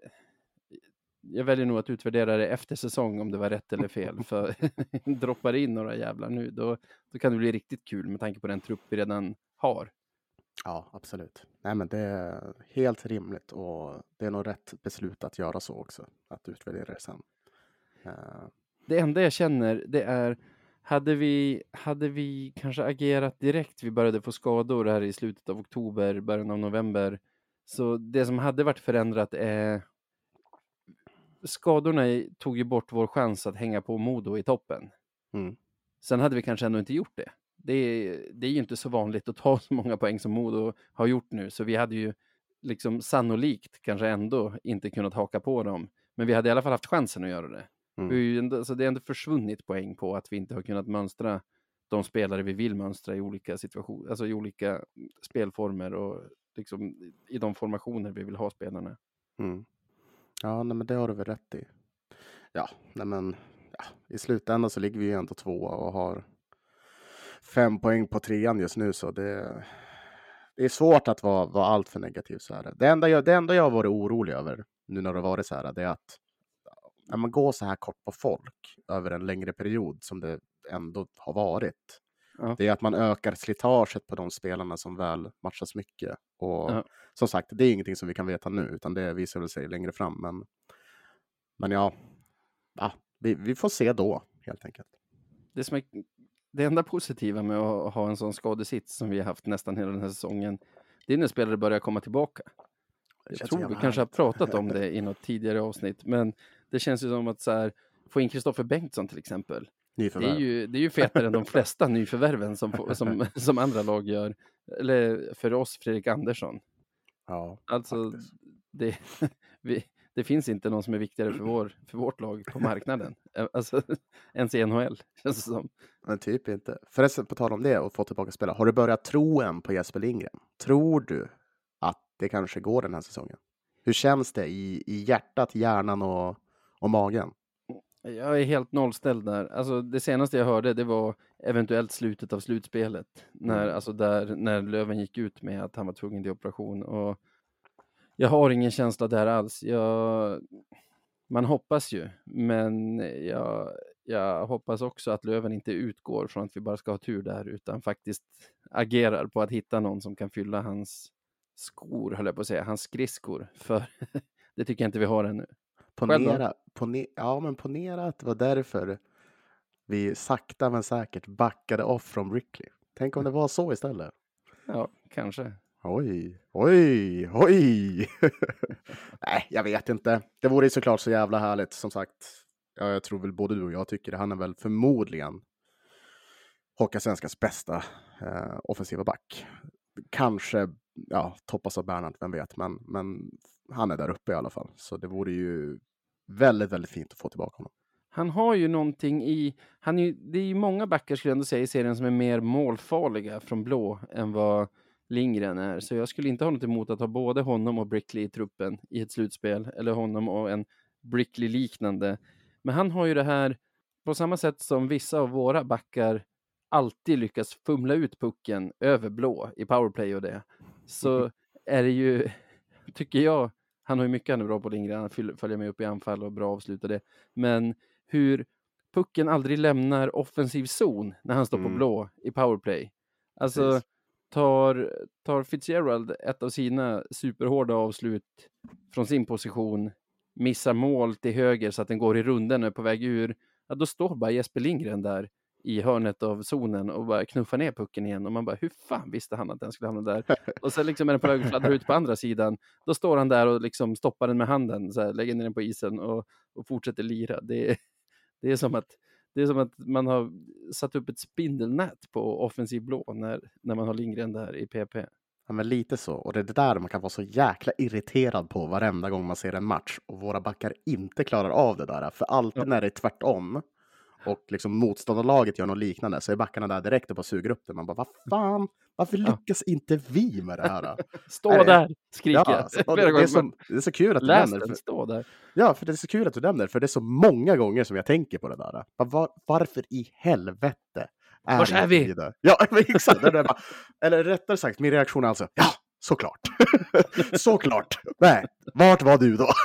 jag väljer nog att utvärdera det efter säsong om det var rätt eller fel. För droppar in några jävlar nu, då, då kan det bli riktigt kul med tanke på den trupp vi redan har. Ja, absolut. Nej, men det är helt rimligt och det är nog rätt beslut att göra så också. Att utvärdera det sen. Uh... Det enda jag känner, det är, hade vi, hade vi kanske agerat direkt, vi började få skador här i slutet av oktober, början av november. Så det som hade varit förändrat är, skadorna tog ju bort vår chans att hänga på Modo i toppen. Mm. Sen hade vi kanske ändå inte gjort det. Det är, det är ju inte så vanligt att ta så många poäng som Modo har gjort nu. Så vi hade ju liksom sannolikt kanske ändå inte kunnat haka på dem. Men vi hade i alla fall haft chansen att göra det. Mm. Vi är ju ändå, så det är ändå försvunnit poäng på att vi inte har kunnat mönstra de spelare vi vill mönstra i olika situationer, alltså i olika spelformer och liksom i de formationer vi vill ha spelarna. Mm. Ja, nej, men det har du väl rätt i. Ja, nej, men ja, i slutändan så ligger vi ju ändå tvåa och har fem poäng på trean just nu, så det, det är svårt att vara, vara allt för negativ så här. Det enda jag, det enda jag har varit orolig över nu när det har varit så här, det är att när man går så här kort på folk över en längre period som det ändå har varit, ja. Det är att man ökar slitaget på de spelarna som väl matchas mycket. Och ja. Som sagt, det är ingenting som vi kan veta nu, utan det visar väl sig längre fram. Men, men ja, ja vi, vi får se då, helt enkelt. Det, som är, det enda positiva med att ha en sån skadesits som vi har haft nästan hela den här säsongen, det är när spelare börjar komma tillbaka. Jag tror vi härligt. kanske har pratat om det i något tidigare avsnitt, men det känns ju som att så här, få in Kristoffer Bengtsson till exempel. Det är, ju, det är ju fetare än de flesta nyförvärven som, som, som andra lag gör. Eller för oss Fredrik Andersson. Ja, alltså det, vi, det finns inte någon som är viktigare för, vår, för vårt lag på marknaden. Alltså ens i N H L känns det som. Men typ inte. Förresten, på tal om det och få tillbaka spela. Har du börjat tro än på Jesper Lindgren? Tror du att det kanske går den här säsongen? Hur känns det i, i hjärtat, hjärnan och, och magen? Jag är helt nollställd där. Alltså det senaste jag hörde, det var eventuellt slutet av slutspelet. När, mm. alltså där, när Löven gick ut med att han var tvungen till operation. Och jag har ingen känsla där alls. Jag, man hoppas ju. Men jag, jag hoppas också att Löven inte utgår från att vi bara ska ha tur där. Utan faktiskt agerar på att hitta någon som kan fylla hans skor, höll jag på att säga. Hans skridskor. För det tycker jag inte vi har ännu. Ponera, pone, ja, men ponera att det var därför vi sakta men säkert backade off från Brickley. Tänk om det var så istället. Ja, kanske. Oj, oj, oj. Nej, jag vet inte. Det vore såklart så jävla härligt. Som sagt, ja, jag tror väl både du och jag tycker det. Han är väl förmodligen Hockeysvenskans bästa eh, offensiva back. Kanske, ja, toppas av Bernhard, vem vet. Men, men han är där uppe i alla fall. Så det vore ju väldigt, väldigt fint att få tillbaka honom. Han har ju någonting i... Han är, ju- det är ju många backar skulle jag ändå säga i serien som är mer målfarliga från blå än vad Lindgren är. Så jag skulle inte ha något emot att ha både honom och Brickley i truppen i ett slutspel. Eller honom och en Brickley-liknande. Men han har ju det här på samma sätt som vissa av våra backar alltid lyckas fumla ut pucken över blå i powerplay och det. Så är det ju, tycker jag, han har ju mycket han är bra på Lindgren, han fyll- följer med upp i anfall och bra avslutade. Men hur pucken aldrig lämnar offensiv zon när han står på Mm. blå i powerplay. Alltså Precis. tar, tar Fitzgerald ett av sina superhårda avslut från sin position, missar mål till höger så att den går i runden och är på väg ur, ja, då står bara Jesper Lindgren där i hörnet av zonen och bara knuffar ner pucken igen och man bara, hur fan visste han att den skulle hamna där? Och sen liksom är den på väg att fladdra ut på andra sidan, då står han där och liksom stoppar den med handen, så här, lägger ner den på isen och, och fortsätter lira. Det är, det är som att det är som att man har satt upp ett spindelnät på offensiv blå när, när man har Lindgren där i P P. Ja, men lite så. Och det är det där man kan vara så jäkla irriterad på varenda gång man ser en match och våra backar inte klarar av det där. För alltid Ja. när det är tvärtom och liksom motståndarlaget gör något liknande så är backarna där direkt och suger upp det. Man bara, vad fan, varför Ja. lyckas inte vi med det här? Stå Nej, där, skriker Ja, jag. så, och Flera det, det, gånger. är så, det är så kul att du Läs nämner. den, För, stå där. ja, för det är så kul att du nämner. För det är så många gånger som jag tänker på det där. Bara, var, varför i helvete är Vars är inte vi? där? Ja, men exakt. Det är bara, eller rättare sagt, min reaktion är alltså, ja, såklart. Såklart. Nej, vart var du då?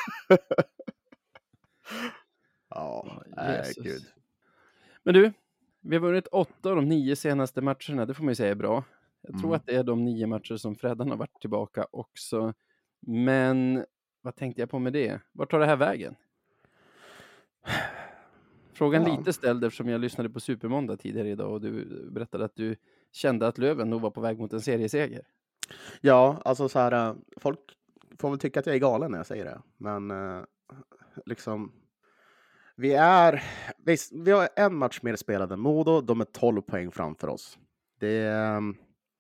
Ja, nej, Jesus. gud. Men du, vi har vunnit åtta av de nio senaste matcherna. Det får man ju säga är bra. Jag tror Mm. att det är de nio matcher som Freddan har varit tillbaka också. Men vad tänkte jag på med det? Vart tar det här vägen? Frågan Ja. lite ställd eftersom jag lyssnade på Supermåndag tidigare idag och du berättade att du kände att Löven nog var på väg mot en serieseger. Ja, alltså så här, äh, folk får väl tycka att jag är galen när jag säger det. Men äh, liksom, vi är, visst, vi har en match mer spelad än Modo. De är tolv poäng framför oss. Det är, ähm,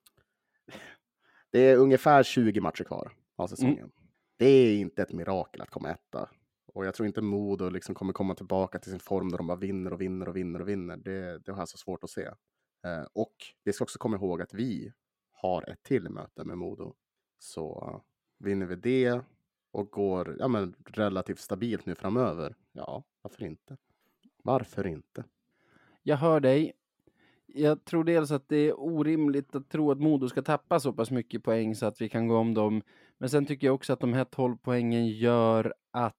det är ungefär tjugo matcher kvar av säsongen. Mm. Det är inte ett mirakel att komma etta. Och jag tror inte Modo liksom kommer komma tillbaka till sin form där de bara vinner och vinner och vinner och vinner. Det, det har jag så svårt att se. Eh, och vi ska också komma ihåg att vi har ett till möte med Modo. Så uh, vinner vi det och går ja, men, relativt stabilt nu framöver. Ja, varför inte? Varför inte? Jag hör dig. Jag tror dels att det är orimligt att tro att Modo ska tappa så pass mycket poäng så att vi kan gå om dem. Men sen tycker jag också att de här tolv poängen gör att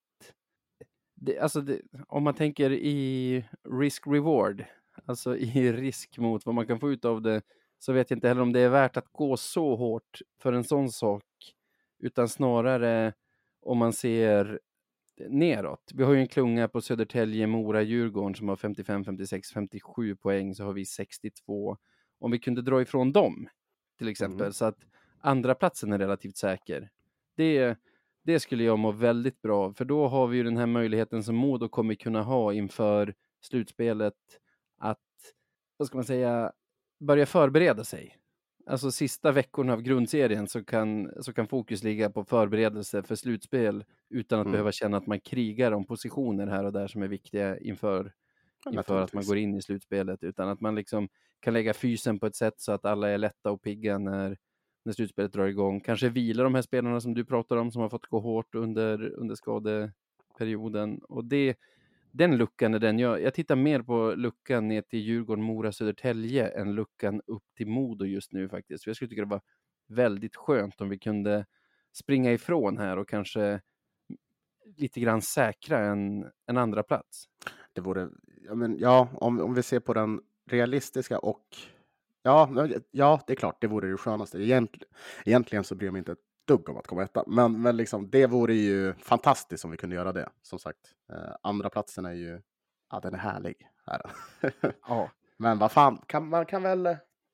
det, alltså det, om man tänker i risk-reward, alltså i risk mot vad man kan få ut av det, så vet jag inte heller om det är värt att gå så hårt för en sån sak, utan snarare om man ser neråt. Vi har ju en klunga på Södertälje, Mora, Djurgården som har femtiofem, femtiosex, femtiosju poäng, så har vi sextiotvå. Om vi kunde dra ifrån dem till exempel, Mm. så att andra platsen är relativt säker. Det, det skulle jag må väldigt bra, för då har vi ju den här möjligheten som Modo kommer kunna ha inför slutspelet att, vad ska man säga, börja förbereda sig. Alltså sista veckorna av grundserien så kan, så kan fokus ligga på förberedelse för slutspel utan att Mm. behöva känna att man krigar om positioner här och där som är viktiga inför, Ja, inför att man naturligtvis. går in i slutspelet, utan att man liksom kan lägga fysen på ett sätt så att alla är lätta och pigga när, när slutspelet drar igång. Kanske vila de här spelarna som du pratar om som har fått gå hårt under, under skadeperioden. Och det, den luckan är den jag, jag tittar mer på luckan ner till Djurgården, Mora, Södertälje än luckan upp till Modo just nu faktiskt. För jag skulle tycka det var väldigt skönt om vi kunde springa ifrån här och kanske lite grann säkra en, en andra plats. Det vore, ja, men, ja om, om vi ser på den realistiska och ja, ja, det är klart, det vore det skönaste. Egentligen, egentligen så bryr jag mig inte ett dugg om att komma etta, men, men liksom, det vore ju fantastiskt om vi kunde göra det. Som sagt, eh, andra platsen är ju, ja, den är härlig. Här. Ja. Men vad fan, kan, man kan väl,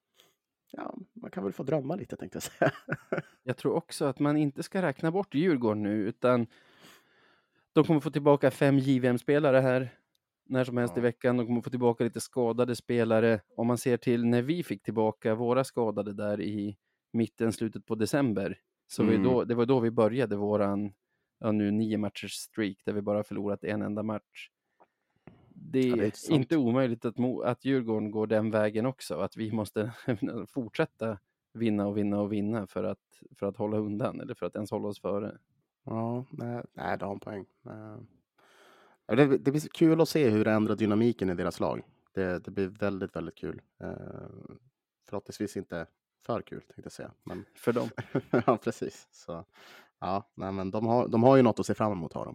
ja, man kan väl få drömma lite, tänkte jag säga. Jag tror också att man inte ska räkna bort Djurgården nu, utan de kommer få tillbaka fem J V M-spelare här när som helst Ja. i veckan. De kommer få tillbaka lite skadade spelare. Om man ser till när vi fick tillbaka våra skadade där i mitten, slutet på december. Så Mm. var då, det var då vi började våran ja, nu nio matchers streak där vi bara förlorat en enda match. det Ja, är, det är inte sant. omöjligt att, Mo- att Djurgården går den vägen också. Att vi måste fortsätta vinna och vinna och vinna för att, för att hålla undan eller för att ens hålla oss före. Ja, nej, nej det har en poäng. Eh, ja, Det, det blir så kul att se hur det ändrar dynamiken i deras lag. Det, det blir väldigt, väldigt kul. Eh, förhoppningsvis inte för kul, tänkte jag säga. Men För dem. ja, precis. Så, ja, nej, men de har, de har ju något att se fram emot, har de.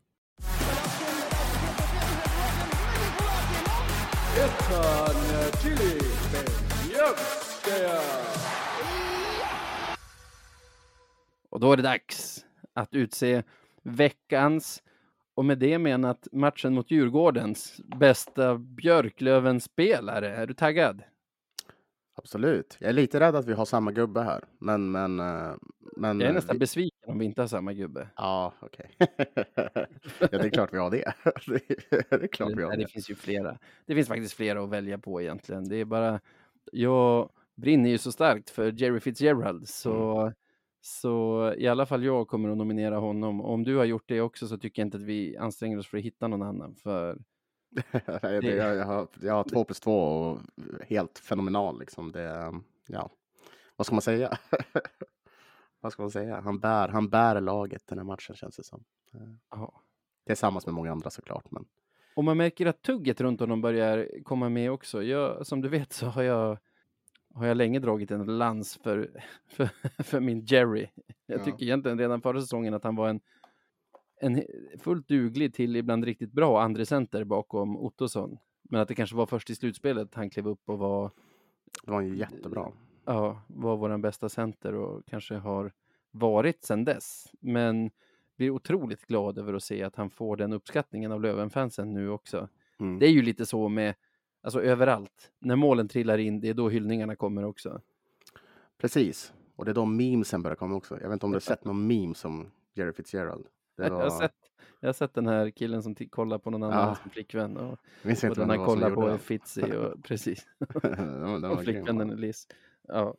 Och då är det dags att utse veckans, och med det menat matchen mot Djurgårdens bästa Björklöven-spelare. Är du taggad? Absolut. Jag är lite rädd att vi har samma gubbe här. Men, men, eh, men Jag är nästan vi... besviken om vi inte har samma gubbe. Ja, okej. Ja, det är klart vi har det. Det är klart vi har Nej, det. det finns ju flera. Det finns faktiskt flera att välja på egentligen. Det är bara, jag brinner ju så starkt för Jerry Fitzgerald, så, Mm. så i alla fall jag kommer att nominera honom. Och om du har gjort det också så tycker jag inte att vi anstränger oss för att hitta någon annan. För Nej, det, jag, jag, har, jag har två plus två och helt fenomenal liksom. Det, ja. Vad ska man säga? Vad ska man säga? Han bär, han bär laget den här matchen, känns det som. ja. Tillsammans med många andra såklart. Men... Och man märker att tugget runt honom börjar komma med också. Jag, som du vet så har jag, har jag länge dragit en lans för, för, för min Jerry. Jag Ja. tycker egentligen redan förra säsongen att han var en, en fullt duglig till ibland riktigt bra andra center bakom Ottosson. Men att det kanske var först i slutspelet han klev upp och var, Det var ju jättebra. ja, var vår bästa center och kanske har varit sedan dess. Men blir otroligt glad över att se att han får den uppskattningen av Löven-fansen nu också. Mm. Det är ju lite så med, alltså överallt. När målen trillar in, det är då hyllningarna kommer också. Precis. Och det är då memesen börjar komma också. Jag vet inte om du har sett någon meme som Jerry Fitzgerald. Det var... Jag, har sett, jag har sett den här killen som t- kollar på någon annan Ja. som flickvän. Och, Jag minns och inte den vem det han var som kollar gjorde på det. är Fitzy och precis. Den var- den var Och grym, flickvännen va? är Liz. Ja.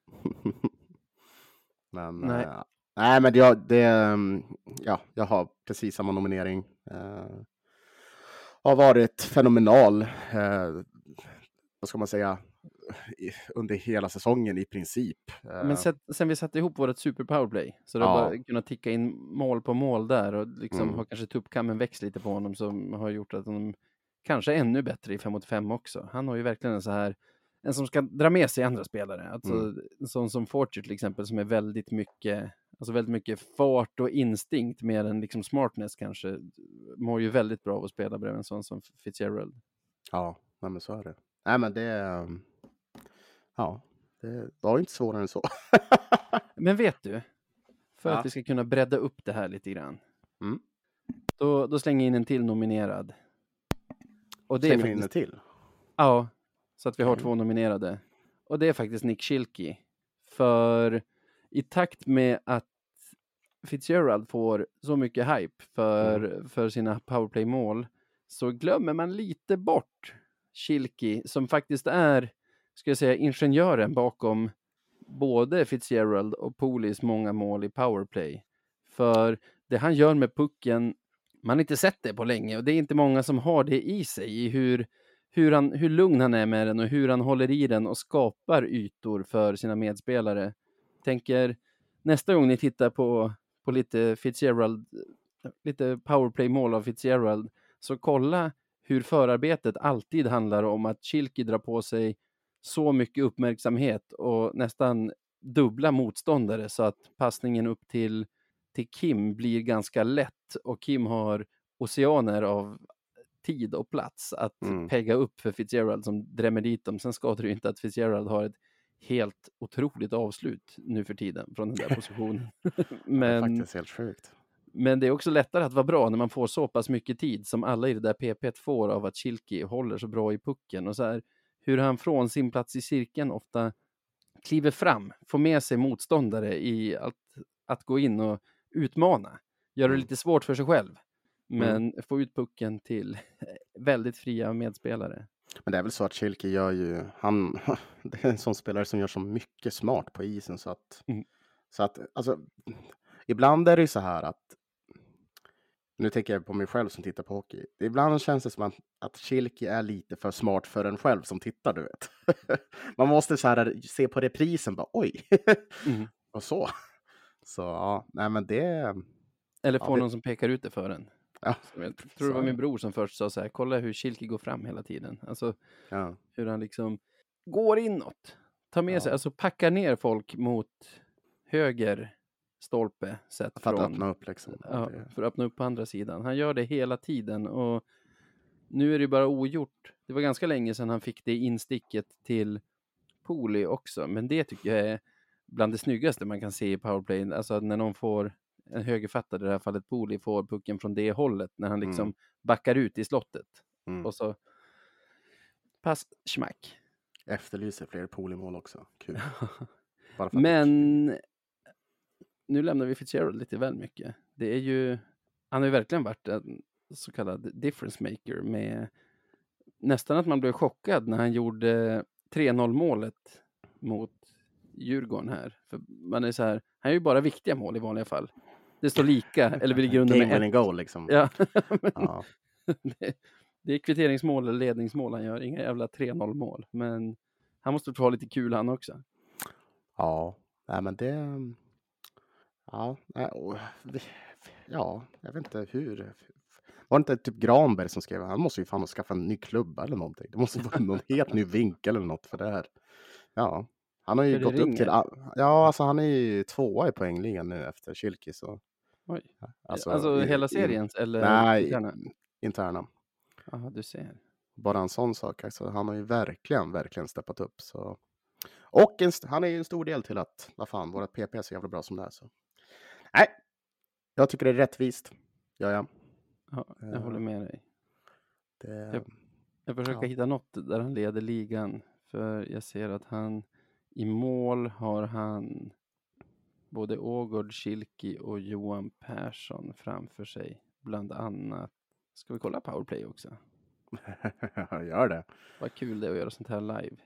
Men, Nej. eh, nej, men jag, det, mm, ja, jag har precis samma nominering. Eh, har varit fenomenal, eh, vad ska man säga, i, under hela säsongen i princip. Eh, Men sen, sen vi satte ihop vårt super powerplay så det har Ja. bara kunnat ticka in mål på mål där och liksom Mm. har kanske tuppkammen växt lite på honom som har gjort att de kanske är ännu bättre i fem mot fem också. Han har ju verkligen en så här, en som ska dra med sig andra spelare. Alltså Mm. en sån som Fortune till exempel som är väldigt mycket, alltså väldigt mycket fart och instinkt mer än liksom smartness kanske. Mår ju väldigt bra av att spela bredvid en sån som Fitzgerald. ja, nej, men så är det. Nej, men det, eh, ja, det var ju inte svårare än så. Men vet du, för Ja. att vi ska kunna bredda upp det här lite grann. Mm. Då, då slänger jag in en till nominerad. Och det är Slänger in faktiskt, det till. ja, så att vi har Okej. två nominerade. Och det är faktiskt Nick Schilke. För i takt med att Fitzgerald får så mycket hype för, för sina powerplay-mål så glömmer man lite bort Schilke som faktiskt är, ska jag säga, ingenjören bakom både Fitzgerald och Polis många mål i powerplay. För det han gör med pucken, man har inte sett det på länge och det är inte många som har det i sig, i hur, hur, han, hur lugn han är med den och hur han håller i den och skapar ytor för sina medspelare. Tänker nästa gång ni tittar på, på lite Fitzgerald, lite powerplay-mål av Fitzgerald, så kolla hur förarbetet alltid handlar om att Schilke drar på sig så mycket uppmärksamhet och nästan dubbla motståndare så att passningen upp till, till Kim blir ganska lätt och Kim har oceaner av tid och plats att Mm. pegga upp för Fitzgerald som drämmer dit dem. Sen skadar det ju inte att Fitzgerald har ett helt otroligt avslut nu för tiden från den där positionen. Det är men, faktiskt helt sjukt. men det är också lättare att vara bra när man får så pass mycket tid som alla i det där P P får av att Schilke håller så bra i pucken och så här, hur han från sin plats i cirkeln ofta kliver fram, får med sig motståndare i att, att gå in och utmana. Gör det Mm. lite svårt för sig själv. Men få ut pucken till väldigt fria medspelare. Men det är väl så att Schilke gör ju, han, det är en sån spelare som gör så mycket smart på isen så att, Mm. så att, alltså, ibland är det ju så här att Nu tänker jag på mig själv som tittar på hockey. Ibland känns det som att, att Schilke är lite för smart för en själv som tittar, du vet. Man måste så här se på reprisen, bara oj. Mm. Och så. Så ja, nej men det... Eller få Ja, det- någon som pekar ut det för en. Ja, Så jag tror det var så- min bror som först sa så här, kolla hur Schilke går fram hela tiden. Alltså ja. hur han liksom går inåt. Tar med Ja. sig, alltså packar ner folk mot höger stolpe sett För att från, öppna upp liksom. ja, Det- för att öppna upp på andra sidan. Han gör det hela tiden och nu är det bara ogjort. Det var ganska länge sedan han fick det insticket till Poli också, men det tycker jag är bland det snyggaste man kan se i powerplay. Alltså när någon får, en högerfattare i det här fallet Poli, får pucken från det hållet när han liksom Mm. backar ut i slottet. Mm. Och så pass, schmack. Efterlyser fler Poli-mål också. Kul. Bara för att- Men nu lämnar vi Fitzgerald lite väl mycket. Det är ju, han har ju verkligen varit en så kallad difference maker med nästan att man blev chockad när han gjorde tre noll målet mot Djurgården här. För man är så här, han är ju bara viktiga mål i vanliga fall. Det står lika, eller vi ligger under Game med winning ett. goal liksom. Ja, men Ja. det, det är kvitteringsmål eller ledningsmål han gör, inga jävla tre noll mål. Men han måste få ha lite kul han också. Ja, nej men det... Ja, nej, och- ja, jag vet inte hur... Var det inte typ Granberg som skrev, han måste ju fan skaffa en ny klubba eller någonting. Det måste vara någon helt ny vinkel eller något för det här. Ja, han har ju För det gått upp ringer. till... all- Ja, alltså han är ju tvåa i poängligan nu efter Schilke, så... Oj. Alltså, Alltså, i- hela i- serien? Eller Nej, interna? interna. Ja, du ser. Bara en sån sak. Alltså, han har ju verkligen, verkligen steppat upp. Så. Och en, st- han är ju en stor del till att, vad fan, vårat P P är så jävla bra som det är. Så. Nej, jag tycker det är rättvist. Ja, ja. Ja, jag Ja. håller med dig. Det, Japp. Jag försöker Ja. hitta något där han leder ligan. För jag ser att han i mål har han både Ågård, Schilke och Johan Persson framför sig. Bland annat. Ska vi kolla powerplay också? gör det. Vad kul det är att göra sånt här live.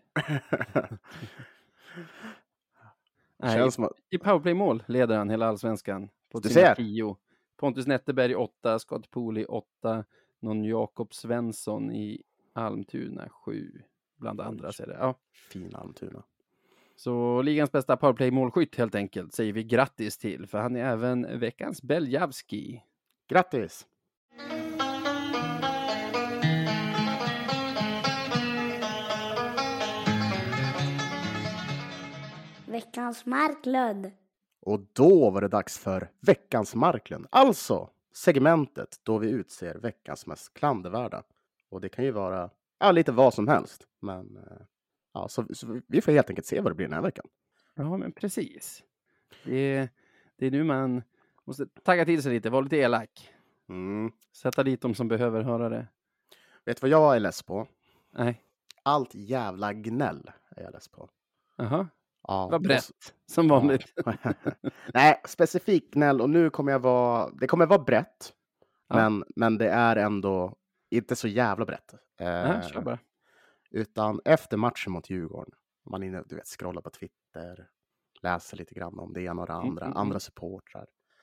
Nej, Känns som att, i powerplay-mål leder han hela allsvenskan på Du sina ser. tio. Pontus Netterberg åtta, Scott Poli åtta, någon Jakob Svensson i Almtuna sju, bland Oj. andra. Så är det. Ja. fin Almtuna. Så ligans bästa powerplay-målskytt helt enkelt säger vi grattis till, för han är även veckans Beljavski. Grattis! Veckans Marklund. Och då var det dags för veckans Marklund. Alltså segmentet då vi utser veckans mest klandervärda. Och det kan ju vara ja, lite vad som helst. Men eh, ja, så, så vi får helt enkelt se vad det blir den här veckan. Ja, men precis. Det är, det är nu man måste tagga till sig lite, vara lite elak. Mm. Sätta dit dem som behöver höra det. Vet du vad jag är less på? Nej. Allt jävla gnäll är jag less på. Jaha, Ja, vad och brett. Som vanligt. Nej, specifikt gnäll och nu kommer jag vara, det kommer vara brett. Ja. Men, men det är ändå inte så jävla brett. Eh, Ja, kör bara. Utan efter matchen mot Djurgården, man inne, du vet, scrollar på Twitter, läser lite grann om det ena och det andra, Mm, mm, andra supportrar.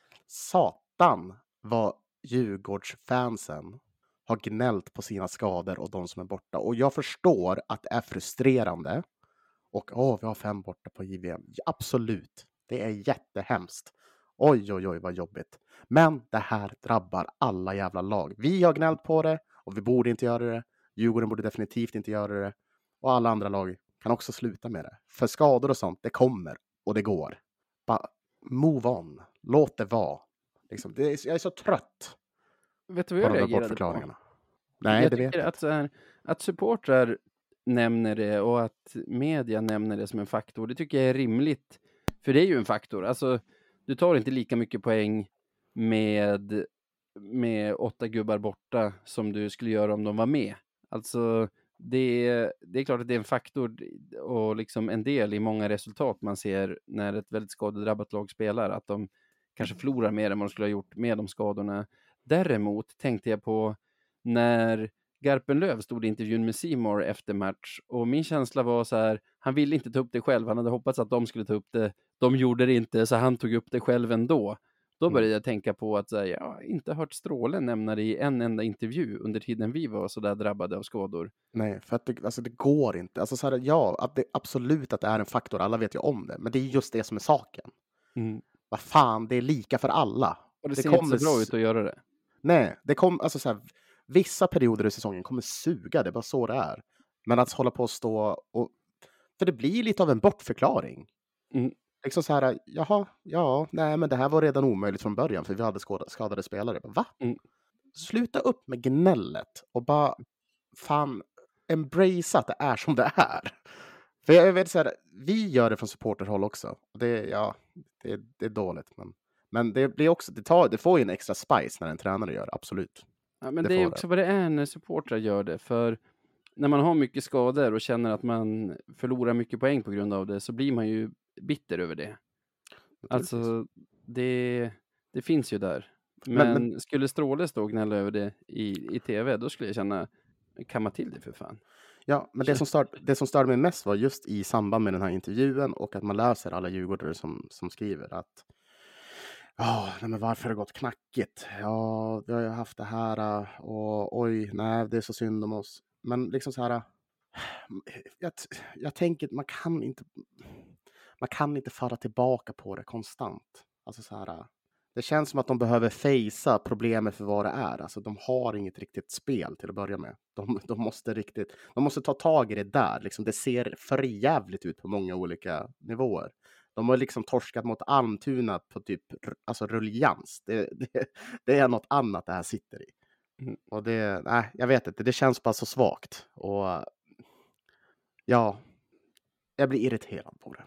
Satan vad Djurgårdsfansen har gnällt på sina skador och de som är borta. Och jag förstår att det är frustrerande. Och åh, vi har fem borta på J V M. Ja, absolut, det är jättehemskt. Oj, oj, oj, vad jobbigt. Men det här drabbar alla jävla lag. Vi har gnällt på det och vi borde inte göra det. Djurgården borde definitivt inte göra det. Och alla andra lag kan också sluta med det. För skador och sånt, det kommer och det går. Bara move on. Låt det vara. Liksom, det är, jag är så trött Vet du på vad jag de där reagerade på? bortförklaringarna. Nej, jag det vet tycker jag att, så här, att supportrar nämner det och att media nämner det som en faktor, det tycker jag är rimligt. För det är ju en faktor. Alltså, du tar inte lika mycket poäng med, med åtta gubbar borta som du skulle göra om de var med. Alltså, det är, det är klart att det är en faktor och liksom en del i många resultat man ser när ett väldigt skadedrabbat lag spelar, att de kanske förlorar mer än vad de skulle ha gjort med de skadorna. Däremot tänkte jag på när Garpenlöv stod i intervjun med C More efter match och min känsla var så här, han ville inte ta upp det själv, han hade hoppats att de skulle ta upp det, de gjorde det inte så han tog upp det själv ändå. Då började jag tänka på att här, jag har inte hört Stråle nämna det i en enda intervju under tiden vi var så där drabbade av skador. Nej, för att det, alltså det går inte. Alltså så här, ja, att det, absolut att det är en faktor. Alla vet ju om det. Men det är just det som är saken. Mm. Vad fan, det är lika för alla. Och det, det ser kommer inte så bra s- ut att göra det. Nej, det kommer, alltså så här, vissa perioder i säsongen kommer suga. Det är bara så det är. Men att hålla på och stå och... För det blir lite av en bortförklaring. Mm. Liksom så här, jaha, ja, nej, men det här var redan omöjligt från början för vi hade skadade, skadade spelare. Va? Mm. Sluta upp med gnället och bara fan embrace att det är som det är. För jag vet så här, vi gör det från supporterhåll också. Och det, ja, det, det är dåligt. Men, men det blir också, det, tar, det får ju en extra spice när en tränare gör det, absolut. Ja, men Det det, är får också vad det är när supportrar gör det. För när man har mycket skador och känner att man förlorar mycket poäng på grund av det så blir man ju bitter över det. Alltså, det, det finns ju där. Men, Men- men- skulle Stråle stå och gnälla över det i, i tv, då skulle jag känna, kamma till det för fan. Ja, men det som, stör, det som störde mig mest var just i samband med den här intervjun och att man läser alla djurgårdare som, som skriver att ja, nej, men varför har det gått knackigt? Ja, vi har ju haft det här äh, och oj, nej, det är så synd om oss. Men liksom så här, äh, jag, jag tänker att man kan inte, man kan inte falla tillbaka på det konstant. Alltså så här, äh, det känns som att de behöver fejsa problemet för vad det är. Alltså de har inget riktigt spel till att börja med. De, de måste riktigt, de måste ta tag i det där. Liksom, det ser för jävligt ut på många olika nivåer. De har liksom torskat mot Almtuna på typ alltså rullians. Det, det, det är något annat det här sitter i. Mm. Och det, nej, jag vet inte. Det känns bara så svagt. Och ja, jag blir irriterad på det.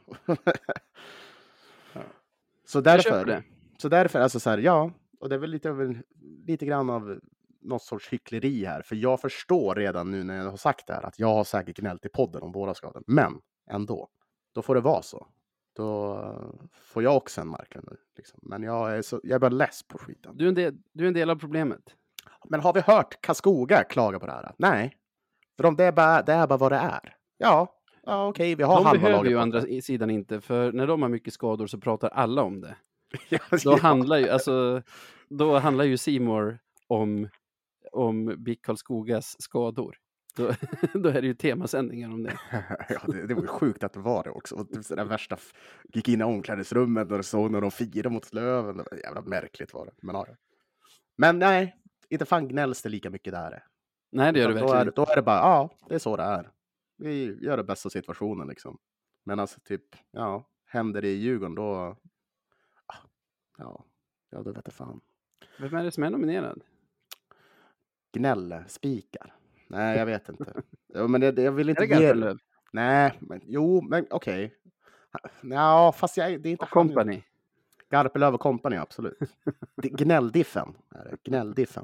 Ja. Så Jag därför, köper det. så därför, alltså så här, ja, och det är väl lite, av en- lite grann av något sorts hyckleri här. För jag förstår redan nu när jag har sagt det här att jag har säkert gnällt i podden om våra skador. Men ändå, då får det vara så. Då eh, får jag också en marknad nu. Liksom. Men jag är, så, jag är bara less på skiten. Du är, en del, du är en del av problemet. Men har vi hört Karlskoga klaga på det här? Nej. För de, det, är bara, det är bara vad det är. Ja, ja okej, vi har De halva behöver laget ju å borta. andra sidan inte, för när de har mycket skador så pratar alla om det. Ja, Då ja. handlar ju, alltså, då handlar ju C More om, om B I K Karlskogas skador. Då, då är det ju temasändningar om det. Ja, det, det var ju sjukt att det var det också. Och det, så där värsta f- gick in i omklädningsrummet och det såg när de firade mot Löven. Det var jävla märkligt var det. Men, ja. Men nej, inte fan gnälls det lika mycket där. Nej, det gör det Utan då, verkligen är, då är det bara, ja, det är så det är. Vi gör det bästa av situationen liksom. Men alltså typ, ja, händer det i Djurgården då, ah, ja, ja då vet jag fan. Vem är det som är nominerad? Gnäll, spikar. Nej, jag vet inte. Ja, men det, det, jag vill inte Är det ge... Garpenlöv? Nej, men jo, men okej. Ja, fast jag, det är inte Och company? Garpenlöv och company, absolut. Det- Gnälldiffen. Är det. Gnälldiffen.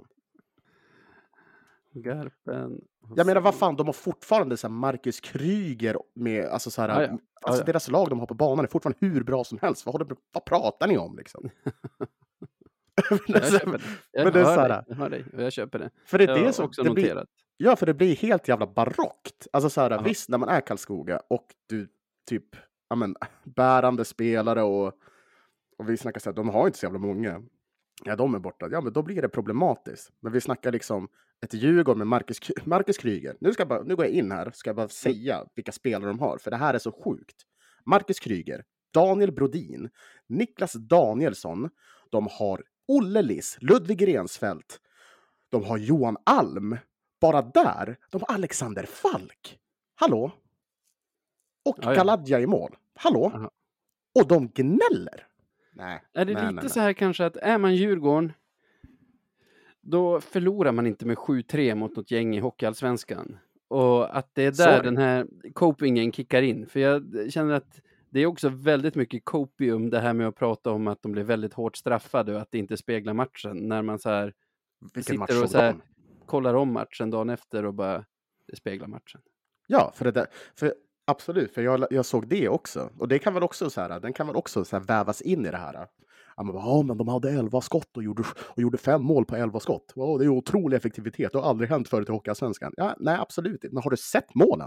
Garpen. Jag menar, vad fan, de har fortfarande så här Marcus Kryger med, alltså så här, Ja, ja. alltså Ja, ja. deras lag de har på banan är fortfarande hur bra som helst. Vad, håller, vad pratar ni om liksom? Men det är Jag så- köper det. Jag, men det är hör så här- dig, jag hör dig och jag köper det. för det Jag är det har som, också det blir, noterat. ja, för det blir helt jävla barockt. Alltså så här, Aha. visst, när man är Karlskoga och du typ, ja men, bärande spelare och, och vi snackar så här, de har inte så jävla många. Ja, de är borta. Ja, men då blir det problematiskt. Men vi snackar liksom ett Djurgården med Marcus, K- Marcus Kryger. Nu, ska jag bara, nu går jag in här, ska jag bara säga vilka spelare de har, för det här är så sjukt. Marcus Kryger, Daniel Brodin, Niklas Danielsson, de har Olle Liss, Ludvig Rensfeldt, de har Johan Alm, bara där, de har Alexander Falk. Hallå? Och Ja, ja. Galadja i mål. Hallå? Aha. Och de gnäller. Nej. Är det nej, lite nej, nej. så här kanske att är man Djurgården då förlorar man inte med sju tre mot något gäng i Hockeyallsvenskan. Och att det är där Sorry. den här copingen kickar in. För jag känner att det är också väldigt mycket copium det här med att prata om att de blir väldigt hårt straffade och att det inte speglar matchen. När man så här Vilken match sitter och såg så här de? kollar om matchen dagen efter och bara det speglar matchen. Ja, för det där, för absolut, för jag, jag såg det också. Och det kan väl också så här, den kan väl också så här vävas in i det här. Ja, men, ja, men de hade elva skott och gjorde, och gjorde fem mål på elva skott. Ja, det är ju otrolig effektivitet. Det har aldrig hänt förut i Hockeyallsvenskan. Ja, nej, absolut inte. Men har du sett målen?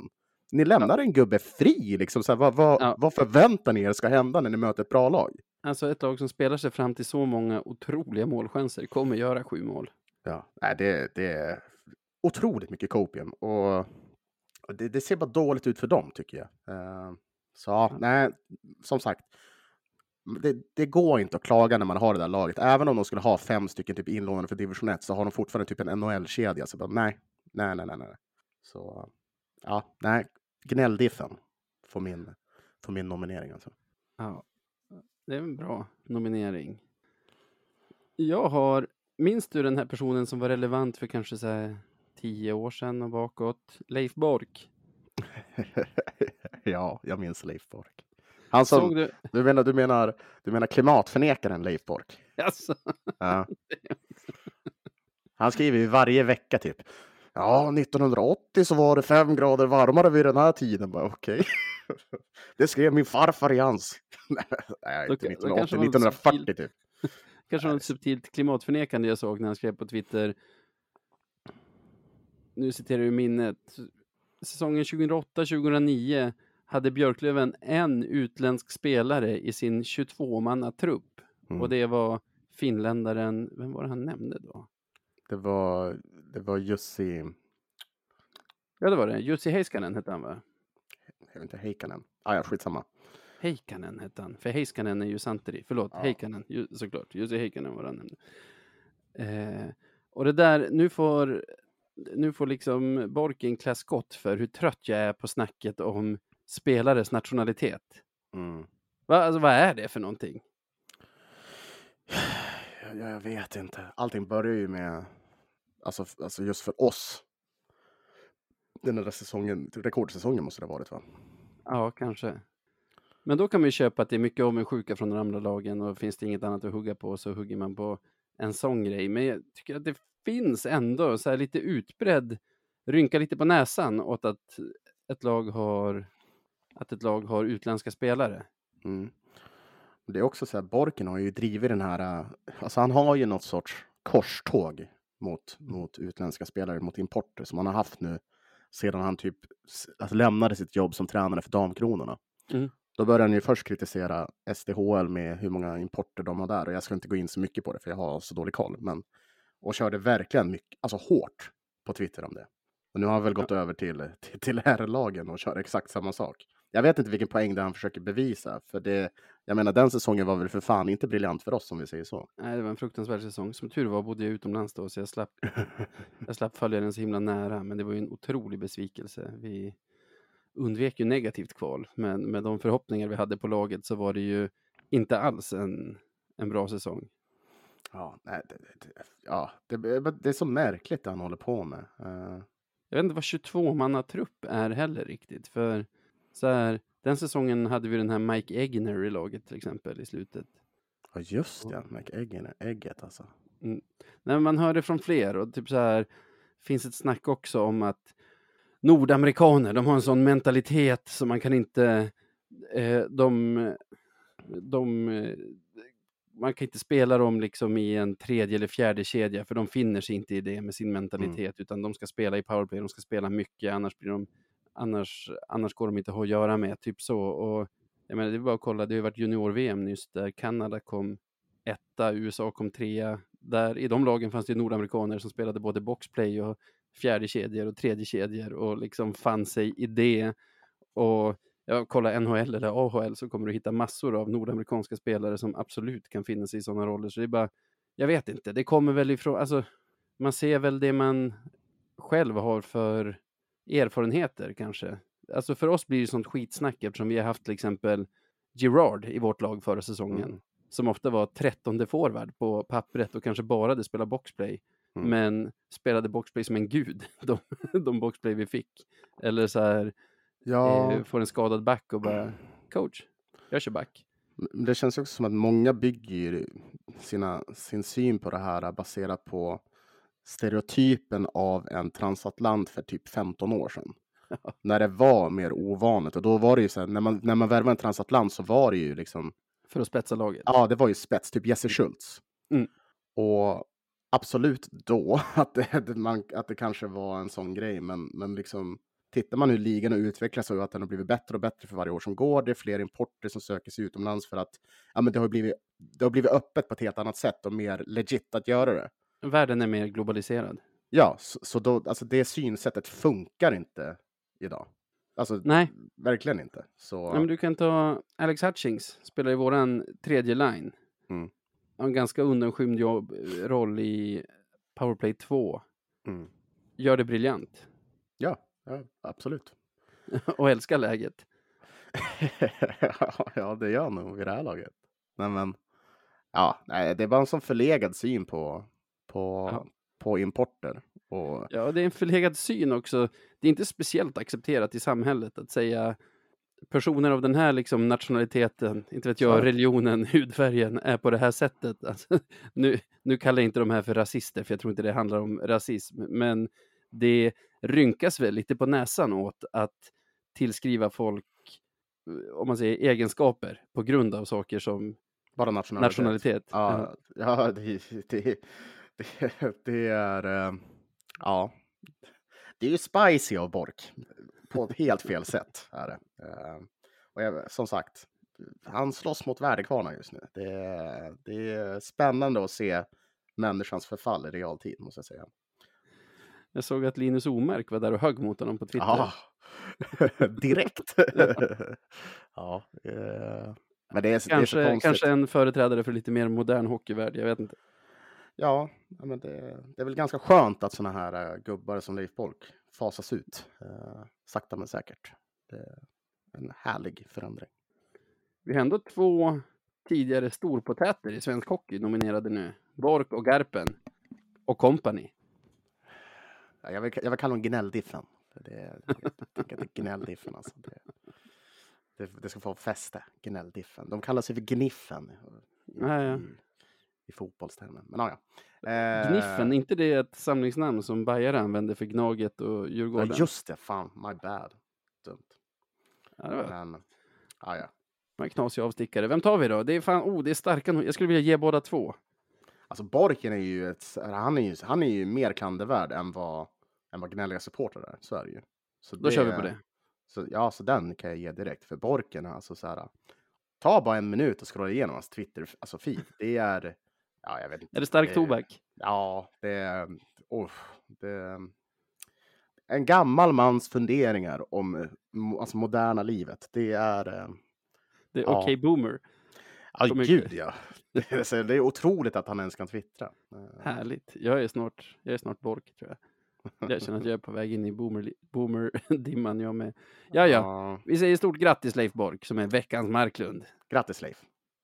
ni lämnar en gubbe fri. Liksom. Så här, vad, vad, Ja. vad förväntar ni er ska hända när ni möter ett bra lag? Alltså ett lag som spelar sig fram till så många otroliga målchanser kommer göra sju mål. Ja, nej, det, det är otroligt mycket copium. Och det, det ser bara dåligt ut för dem, tycker jag. Uh, så ja, nej, som sagt. Det, det går inte att klaga när man har det där laget. Även om de skulle ha fem stycken typ inlånade för division ett så har de fortfarande typ en N H L-kedja. Så bara, nej, nej, nej, nej, nej. Så ja, nej, gnälldiffen får min, får min nominering alltså. Ja, det är en bra nominering. Jag har, minns du den här personen som var relevant för kanske så här tio år sedan och bakåt? Leif Bork. Ja, jag minns Leif Bork. Han som, Såg du? du, menar, du, menar, du menar klimatförnekaren Leif Bork? Alltså. Ja. Han skriver ju varje vecka typ. Ja, nittonhundraåttio så var det fem grader varmare vid den här tiden. Okej. Okay. Det skrev min farfar i hans. Nej, inte nittonhundraåttio, nittonhundrafyrtio typ. Kanske något subtilt klimatförnekande jag såg när han skrev på Twitter. Nu citerar jag minnet. Säsongen tjugohundraåtta tjugohundranio hade Björklöven en utländsk spelare i sin tjugotvå-manna trupp. Mm. Och det var finländaren, vem var det han nämnde då? Det var, det var Jussi... Ja, det var det. Jussi Heiskanen hette han, va? Jag vet inte, Heiskanen. Ah, ja, skitsamma. Heiskanen hette han. För Heiskanen är ju Santeri. Förlåt, ja. Heiskanen, ju, såklart. Jussi Heiskanen var han nämnde. Eh, och det där, nu får... Nu får liksom Borken klä skott för hur trött jag är på snacket om spelares nationalitet. Mm. Va, alltså, vad är det för någonting? Jag, jag vet inte. Allting börjar ju med, alltså, alltså just för oss. Den där säsongen, rekordsäsongen måste det ha varit, va? Ja, kanske. Men då kan man ju köpa att det är mycket avundsjuka från de andra lagen och finns det inget annat att hugga på så hugger man på en sån grej. Men jag tycker att det finns ändå så här lite utbredd, rynka lite på näsan åt att ett lag har att ett lag har utländska spelare. Mm. Det är också så här, Borken har ju drivit den här, alltså han har ju något sorts korståg mot, mot utländska spelare, mot importer som han har haft nu sedan han typ alltså, lämnade sitt jobb som tränare för Damkronorna. Mm. Då började han ju först kritisera S D H L med hur många importer de har där och jag ska inte gå in så mycket på det för jag har så dålig koll, men och körde verkligen mycket, alltså hårt på Twitter om det. Och nu har han väl gått ja. över till, till, till herrlagen och kör exakt samma sak. Jag vet inte vilken poäng det han försöker bevisa. För det, jag menar, den säsongen var väl för fan inte briljant för oss om vi säger så. Nej, det var en fruktansvärd säsong. Som tur var bodde jag utomlands då så jag slapp, jag slapp följa den så himla nära. Men det var ju en otrolig besvikelse. Vi undvek ju negativt kval. Men med de förhoppningar vi hade på laget så var det ju inte alls en, en bra säsong. Ja, nej, det, det, ja det, det är så märkligt det han håller på med. Uh... Jag vet inte vad tjugotvå-manna trupp är heller riktigt. För så här, den säsongen hade vi den här Mike Egner i laget till exempel i slutet. Ja, just det. Mike Egner, ägget alltså. Mm. Nej, man hör det från fler och typ så här finns ett snack också om att nordamerikaner, de har en sån mentalitet som man kan inte eh, de, de man kan inte spela dem liksom i en tredje eller fjärde kedja för de finner sig inte i det med sin mentalitet mm. utan de ska spela i powerplay, de ska spela mycket annars blir de annars, annars går de inte att göra med typ så och jag menar det är bara att kolla, det har ju varit junior-V M nyss där Kanada kom etta, U S A kom trea där i de lagen fanns det nordamerikaner som spelade både boxplay och fjärde kedjor och tredje kedjor och liksom fann sig i det och ja, kolla N H L eller A H L så kommer du hitta massor av nordamerikanska spelare som absolut kan finna sig i sådana roller. Så det är bara, jag vet inte, det kommer väl ifrån, alltså man ser väl det man själv har för erfarenheter kanske. Alltså för oss blir det sånt skitsnack eftersom vi har haft till exempel Girard i vårt lag förra säsongen. Mm. Som ofta var trettonde forward på pappret och kanske bara hade spelat boxplay. Mm. Men spelade boxplay som en gud. De, de boxplay vi fick. Eller så här ja. eh, får en skadad back och bara coach, jag kör back. Det känns också som att många bygger sina, sin syn på det här baserat på stereotypen av en transatlant för typ femton år sedan. Ja. När det var mer ovanligt. Och då var det ju så här, när man, när man värvade en transatlant så var det ju liksom för att spetsa laget. Ja, det var ju spets, typ Jesse Schultz. Mm. Och absolut då att det, man, att det kanske var en sån grej. Men, men liksom tittar man hur ligan har utvecklats och att den har blivit bättre och bättre för varje år som går. Det är fler importer som söker sig utomlands för att ja, men det, har blivit, det har blivit öppet på ett helt annat sätt och mer legit att göra det. Världen är mer globaliserad. Ja, så, så då, alltså det synsättet funkar inte idag. Alltså, Nej. Verkligen inte. Så... Ja, men du kan ta Alex Hutchings, spelar i våran tredje line. Mm. Har en ganska undanskymd jobb, roll i Powerplay två. Mm. Gör det briljant. Ja, ja, absolut. Och älskar läget. Ja, det gör nog i det här laget. Nej, men, ja, nej, det är bara en sån förlegad syn på, på, Ja. på importer. Och... Ja, det är en förlegad syn också. Det är inte speciellt accepterat i samhället att säga personer av den här liksom nationaliteten, inte vet jag, Så. religionen, hudfärgen är på det här sättet. Alltså, nu, nu kallar jag inte de här för rasister, för jag tror inte det handlar om rasism. Men det rynkas väl lite på näsan åt att tillskriva folk, om man säger egenskaper, på grund av saker som Bara nationalitet. nationalitet. Ja, ja det, det, det, det är... Uh, ja. Det är ju spicy av Bork. På ett helt fel sätt är det. Uh, och jag, som sagt, han slåss mot värdekvarnar just nu. Det, det är spännande att se människans förfall i realtid, måste jag säga. Jag såg att Linus Omark var där och högg mot honom på Twitter. Ja, direkt. Ja, uh, men det är, Kanske, det är så konstigt. kanske en företrädare för lite mer modern hockeyvärld, jag vet inte. Ja, men det, det är väl ganska skönt att såna här uh, gubbar som Leif Bork fasas ut. Uh, sakta men säkert. Det är en härlig förändring. Vi har ändå två tidigare storpotäter i svensk hockey nominerade nu. Bork och Garpen. Och company. Ja, jag, vill, jag vill kalla dem gnälldiffen. Det, jag tycker att det är gnälldiffen. Alltså. Det, det, det ska få fäste, gnälldiffen. De kallar sig för gniffen i, Ja, ja. i, i fotbollstermen. Men ja, ja. Eh, Gniffen, inte det ett samlingsnamn som Bajare använder för Gnaget och Djurgården? Ja, just det. Fan, my bad. Dumt. Ja, det var Men, ja, ja. en knasig avstickare. Vem tar vi då? Det är fan, oh, det är starka. Jag skulle vilja ge båda två. Alltså Borken är ju ett, han är ju, han är ju mer klandervärd än vad, än vad gnälliga supportrar är. Så är det ju. Så Då kör vi på det. Så, ja, så den kan jag ge direkt. För Borken, alltså så här, ta bara en minut och scrolla igenom hans Twitter, alltså feed. Det är, ja, jag vet inte. Är det stark det, tobak? Ja, det är, oh, det är en gammal mans funderingar om alltså moderna livet. Det är... Det är ja. okej boomer. Ja, gud ja. Det är, det är otroligt att han ens kan twittra. Härligt. Jag är snart, jag är snart Bork, tror jag. Jag känner att jag är på väg in i boomer, boomer-dimman jag med. Ja, ja. Vi säger stort grattis Leif Bork som är veckans Marklund. Grattis Leif.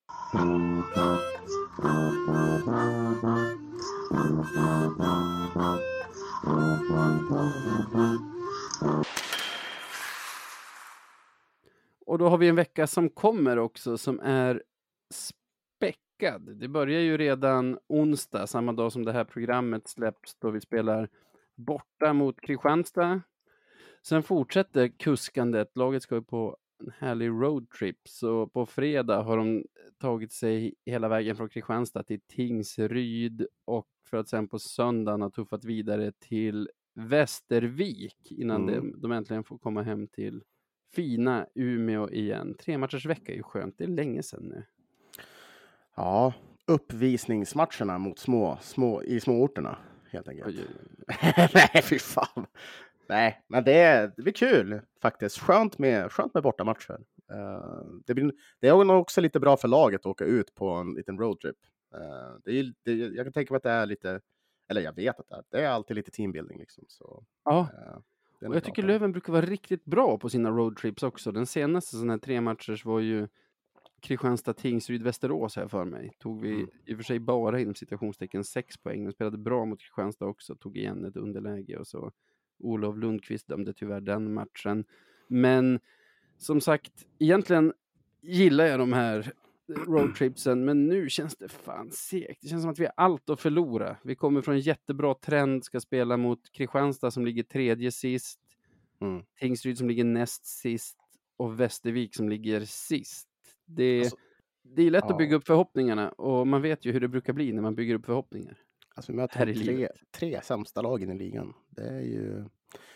Och då har vi en vecka som kommer också som är späckad. Det börjar ju redan onsdag, samma dag som det här programmet släpps, då vi spelar borta mot Kristianstad. Sen fortsätter kuskandet. Laget ska ju på en härlig roadtrip. Så på fredag har de tagit sig hela vägen från Kristianstad till Tingsryd. Och för att sen på söndagen ha tuffat vidare till Västervik. Innan Mm. de, de äntligen får komma hem till fina Umeå igen. Tre matchers vecka är ju skönt. Det är länge sedan nu. Ja, uppvisningsmatcherna mot små, små i småorterna helt enkelt. Oj, oj, oj. Nej, fy fan. Nej, men det, är, det blir kul faktiskt. Skönt med, skönt med bortamatcher. Uh, det, blir, det är nog också lite bra för laget att åka ut på en liten roadtrip. Uh, det är, det, jag kan tänka mig att det är lite, eller jag vet att det är, det är alltid lite teambuilding liksom. Så, Ja. uh, det är Och jag tycker Löven brukar vara riktigt bra på sina roadtrips också. Den senaste sån här tre matchers var ju Kristianstad, Tingsryd, Västerås här för mig. Tog vi Mm. i och för sig bara inom citationstecken sex poäng. De spelade bra mot Kristianstad också. Tog igen ett underläge och så. Olof Lundqvist dömde tyvärr den matchen. Men som sagt, egentligen gillar jag de här roadtripsen. Men nu känns det fan segt. Det känns som att vi har allt att förlora. Vi kommer från en jättebra trend. Ska spela mot Kristianstad som ligger tredje sist. Mm. Tingsryd som ligger näst sist. Och Västervik som ligger sist. Det, Alltså, det är lätt ja. att bygga upp förhoppningarna. Och man vet ju hur det brukar bli när man bygger upp förhoppningar. Alltså vi möter Här i de tre, livet. tre sämsta lagen i ligan. Det är ju,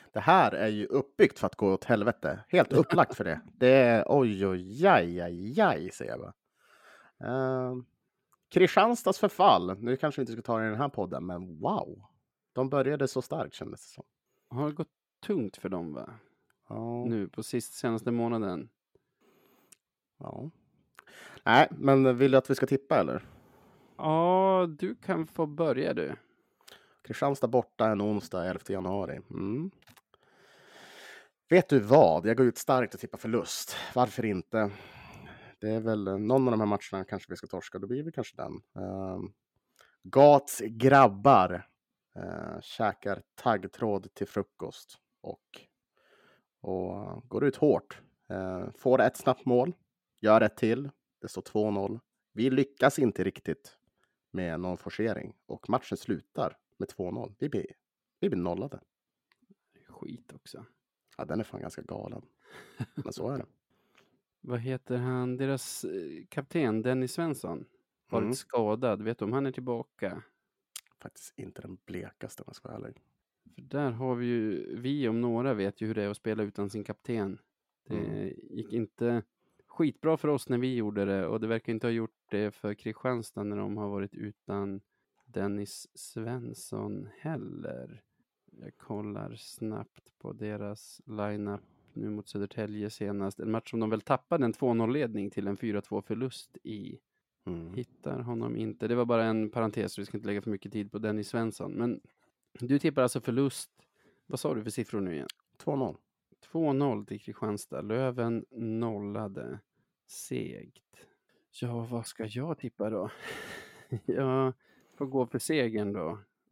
Det här är ju uppbyggt för att gå åt helvete. Helt upplagt för det. Det är oj, oj, aj, aj, aj, säger jag bara. Uh, Kristianstads förfall. Nu kanske vi inte ska ta det i den här podden, men wow. De började så starkt, kändes det som. Har det gått tungt för dem, va? Ja. Nu på sist, senaste månaden. Ja. Nej, men vill du att vi ska tippa, eller? Ja, du kan få börja, du. Kristianstad borta en onsdag elfte januari. Mm. Vet du vad? Jag går ut starkt och tippar förlust. Varför inte? Det är väl någon av de här matcherna kanske vi ska torska. Då blir vi kanske den. Uh, Gats grabbar uh, käkar taggtråd till frukost. Och, och uh, går ut hårt. Uh, får ett snabbt mål. Gör ett till. Det står två noll. Vi lyckas inte riktigt med någon forcering. Och matchen slutar med två noll. Vi blir, vi blir nollade. Skit också. Ja, den är fan ganska galen. Men så är det. Vad heter han? Deras kapten Dennis Svensson. Varit Mm. skadad. Vet du om han är tillbaka? Faktiskt inte den blekaste, om jag ska vara ärlig. För där har vi ju, vi om några vet ju hur det är att spela utan sin kapten. Det Mm. gick inte skitbra för oss när vi gjorde det. Och det verkar inte ha gjort det för Kristianstad när de har varit utan Dennis Svensson heller. Jag kollar snabbt på deras lineup nu mot Södertälje senast. En match som de väl tappade en två noll-ledning till en fyra två förlust i. Mm. Hittar honom inte. Det var bara en parentes, vi ska inte lägga för mycket tid på Dennis Svensson. Men du tippar alltså förlust. Vad sa du för siffror nu igen? två noll. två noll till Kristianstad. Löven nollade. Segt. Ja, vad ska jag tippa då? Jag får gå för segern då.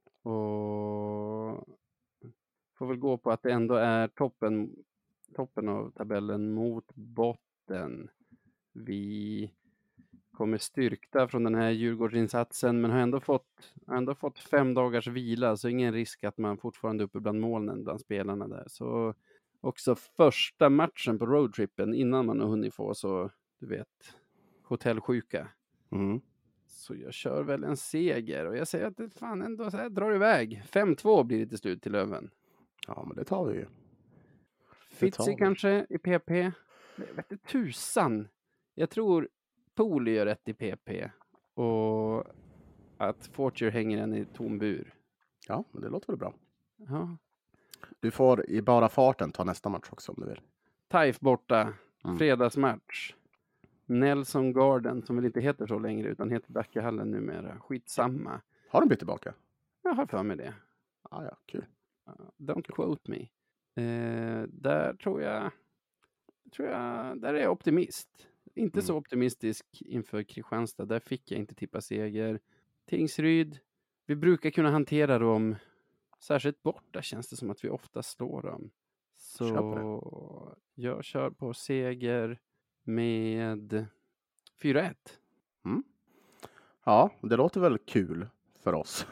Och får väl gå på att det ändå är toppen, toppen av tabellen mot botten. Vi kommer styrkta från den här Djurgårdsinsatsen, men har ändå fått, ändå fått fem dagars vila, så ingen risk att man fortfarande är uppe bland molnen bland spelarna där. Så också första matchen på roadtrippen innan man har hunnit få så, du vet, hotellsjuka. Mm. Så jag kör väl en seger och jag säger att det fan ändå så här drar iväg. fem två blir det till slut till Löven. Ja, men det tar vi ju. Fitzy vi. kanske i P P. Jag vet inte tusan. Jag tror Pool gör rätt i P P. Och att Fortier hänger en i tom bur. Ja, men det låter väl bra. Ja. Du får i bara farten ta nästa match också om du vill. Taif borta. Mm. Fredagsmatch. Nelson Garden, som väl inte heter så längre utan heter Dackehallen numera. Skitsamma. Har de bytt tillbaka? Jag har för mig det. Ah, ja, kul. Uh, don't quote me. Uh, där tror jag, tror jag, där är jag optimist. Inte Mm. så optimistisk inför Kristianstad. Där fick jag inte tippa seger. Tingsryd, vi brukar kunna hantera dem. Särskilt borta känns det som att vi ofta slår dem. Så Kör på jag kör på seger med fyra ett. Mm. Ja, det låter väl kul för oss.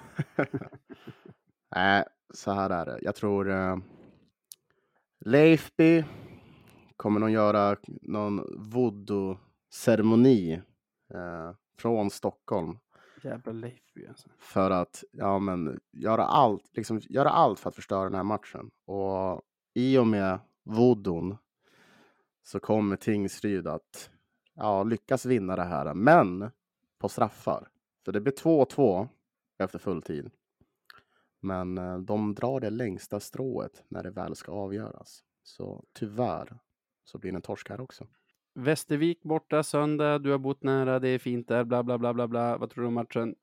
Nej, så här är det. Jag tror uh, Leifby kommer nog göra någon voodoo-ceremoni uh, från Stockholm. Jävla Leifby alltså. För att ja, men, göra, allt, liksom, göra allt för att förstöra den här matchen. Och i och med voodoo så kommer Tingsryd att ja, lyckas vinna det här. Men på straffar. Så det blir två två efter fulltid. Men eh, de drar det längsta strået när det väl ska avgöras. Så tyvärr så blir det en torsk här också. Västervik borta söndag. Du har bott nära. Det är fint där. Bla bla bla bla bla. Vad tror du om matchen?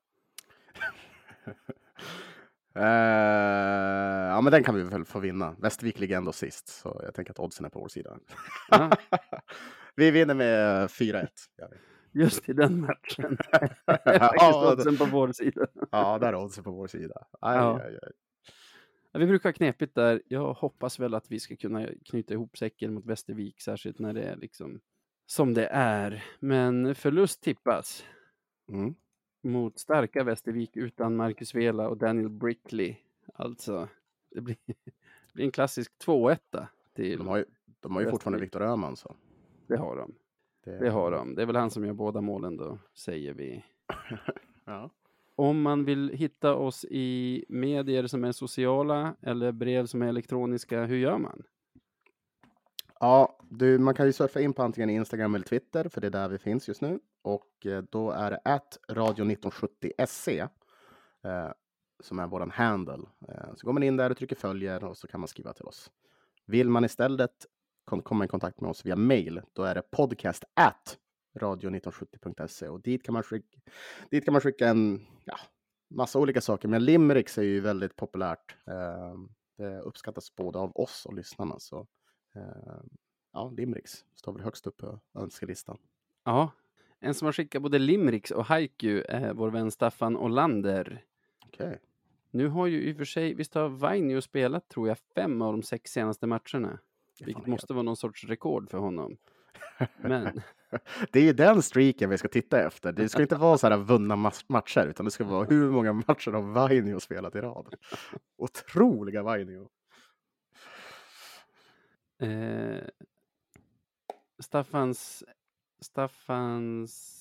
uh, ja, men den kan vi väl få vinna. Västervik ligger ändå sist. Så jag tänker att oddsen är på vår sida. Ja. Vi vinner med fyra ett. Ja, Just i den matchen. ja, Faktiskt oddsen på vår sida. ja, där är oddsen på vår sida. Aj, Ja. aj, aj. Ja, vi brukar ha knepigt där. Jag hoppas väl att vi ska kunna knyta ihop säcken mot Västervik. Särskilt när det är liksom som det är. Men förlust tippas Mm. mot starka Västervik utan Marcus Vela och Daniel Brickley. Alltså, det blir, det blir en klassisk två ett till. De har ju, de har ju fortfarande Västervik. Viktor Öhman. Så. Det har de. Det har de. Det är väl han som gör båda målen då, säger vi. Ja. Om man vill hitta oss i medier som är sociala eller brev som är elektroniska, hur gör man? Ja, du, man kan ju surfa in på antingen Instagram eller Twitter, för det är där vi finns just nu. Och eh, då är det at radio nitton sjuttio se eh, som är våran handle. Eh, så går man in där och trycker följer och så kan man skriva till oss. Vill man istället kom, komma i kontakt med oss via mail, då är det podcast at radio nitton sjuttio punkt se och dit kan man skicka, dit kan man skicka en ja, massa olika saker. Men Limericks är ju väldigt populärt. Eh, det uppskattas både av oss och lyssnarna, så Uh, ja, Limericks står väl högst upp på önskelistan. Ja, en som har skickat både Limericks och haiku är vår vän Staffan Olander. Okej. Okay. Nu har ju i och för sig, visst har Vainio spelat tror jag fem av de sex senaste matcherna. Vilket måste helt... vara någon sorts rekord för honom. Men... det är ju den streaken vi ska titta efter. Det ska inte vara så här vunna matcher, utan det ska vara hur många matcher har Vainio spelat i rad. Otroliga Vainio. Eh, Staffans Staffans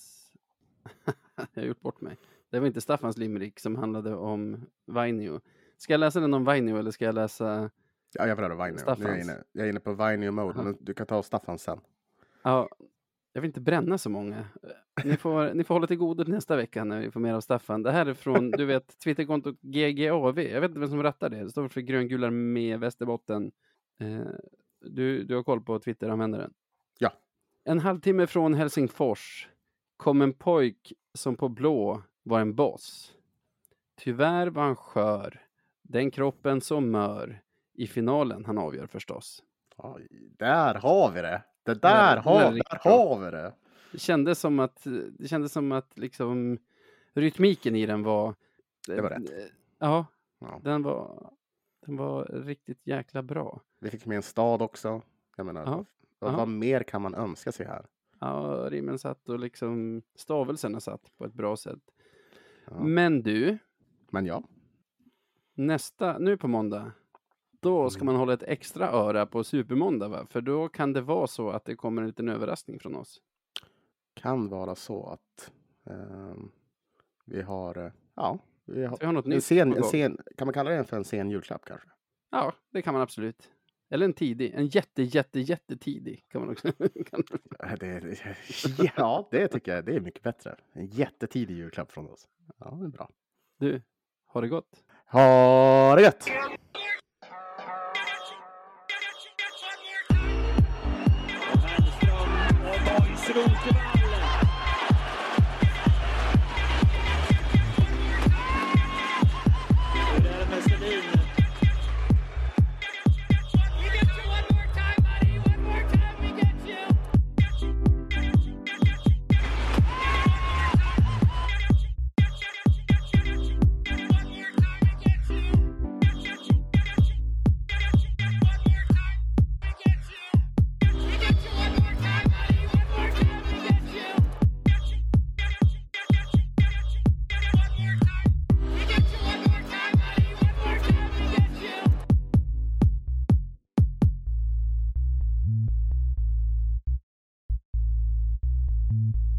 jag har gjort bort mig. Det var inte Staffans limerick som handlade om Vainio. Ska jag läsa den om Vainio eller ska jag läsa Ja, jag vill Vainio. Nu är jag, inne, jag är inne på Vainio-mode, men du kan ta Staffans sen. Ja, jag vill inte bränna så många. Ni får, ni får hålla till godo nästa vecka när vi får mer av Staffan. Det här är från, du vet, Twitterkontot G G A V. Jag vet inte vem som rattar det. Det står för gröngular med Västerbotten. Eh, Du, du har koll på Twitter-användaren? Ja. En halvtimme från Helsingfors kom en pojk som på blå var en boss. Tyvärr var han skör. Den kroppen som mör. I finalen han avgör förstås. Oj, där har vi det. Det där, ja, har, där har vi det. Det kändes som att, det kändes som att liksom rytmiken i den var... Det var rätt. Ja, ja. Den var... Den var riktigt jäkla bra. Vi fick med en stad också. Jag menar, ja. vad, ja. vad mer kan man önska sig här? Ja, rimmen satt och liksom stavelserna satt på ett bra sätt. Ja. Men du. Men ja. Nästa, nu på måndag. Då ska man hålla ett extra öra på Supermåndag, va? För då kan det vara så att det kommer en liten överraskning från oss. Kan vara så att um, vi har, ja. Vi har, vi har något en nytt sen, en sen, kan man kalla det för en sen julklapp kanske? Ja, det kan man absolut. Eller en tidig. En jätte, jätte, jättetidig kan man också. kan man... det, ja, det tycker jag det är mycket bättre. En jättetidig julklapp från oss. Ja, det är bra. Du, har det gott? Ha det gött! Mm.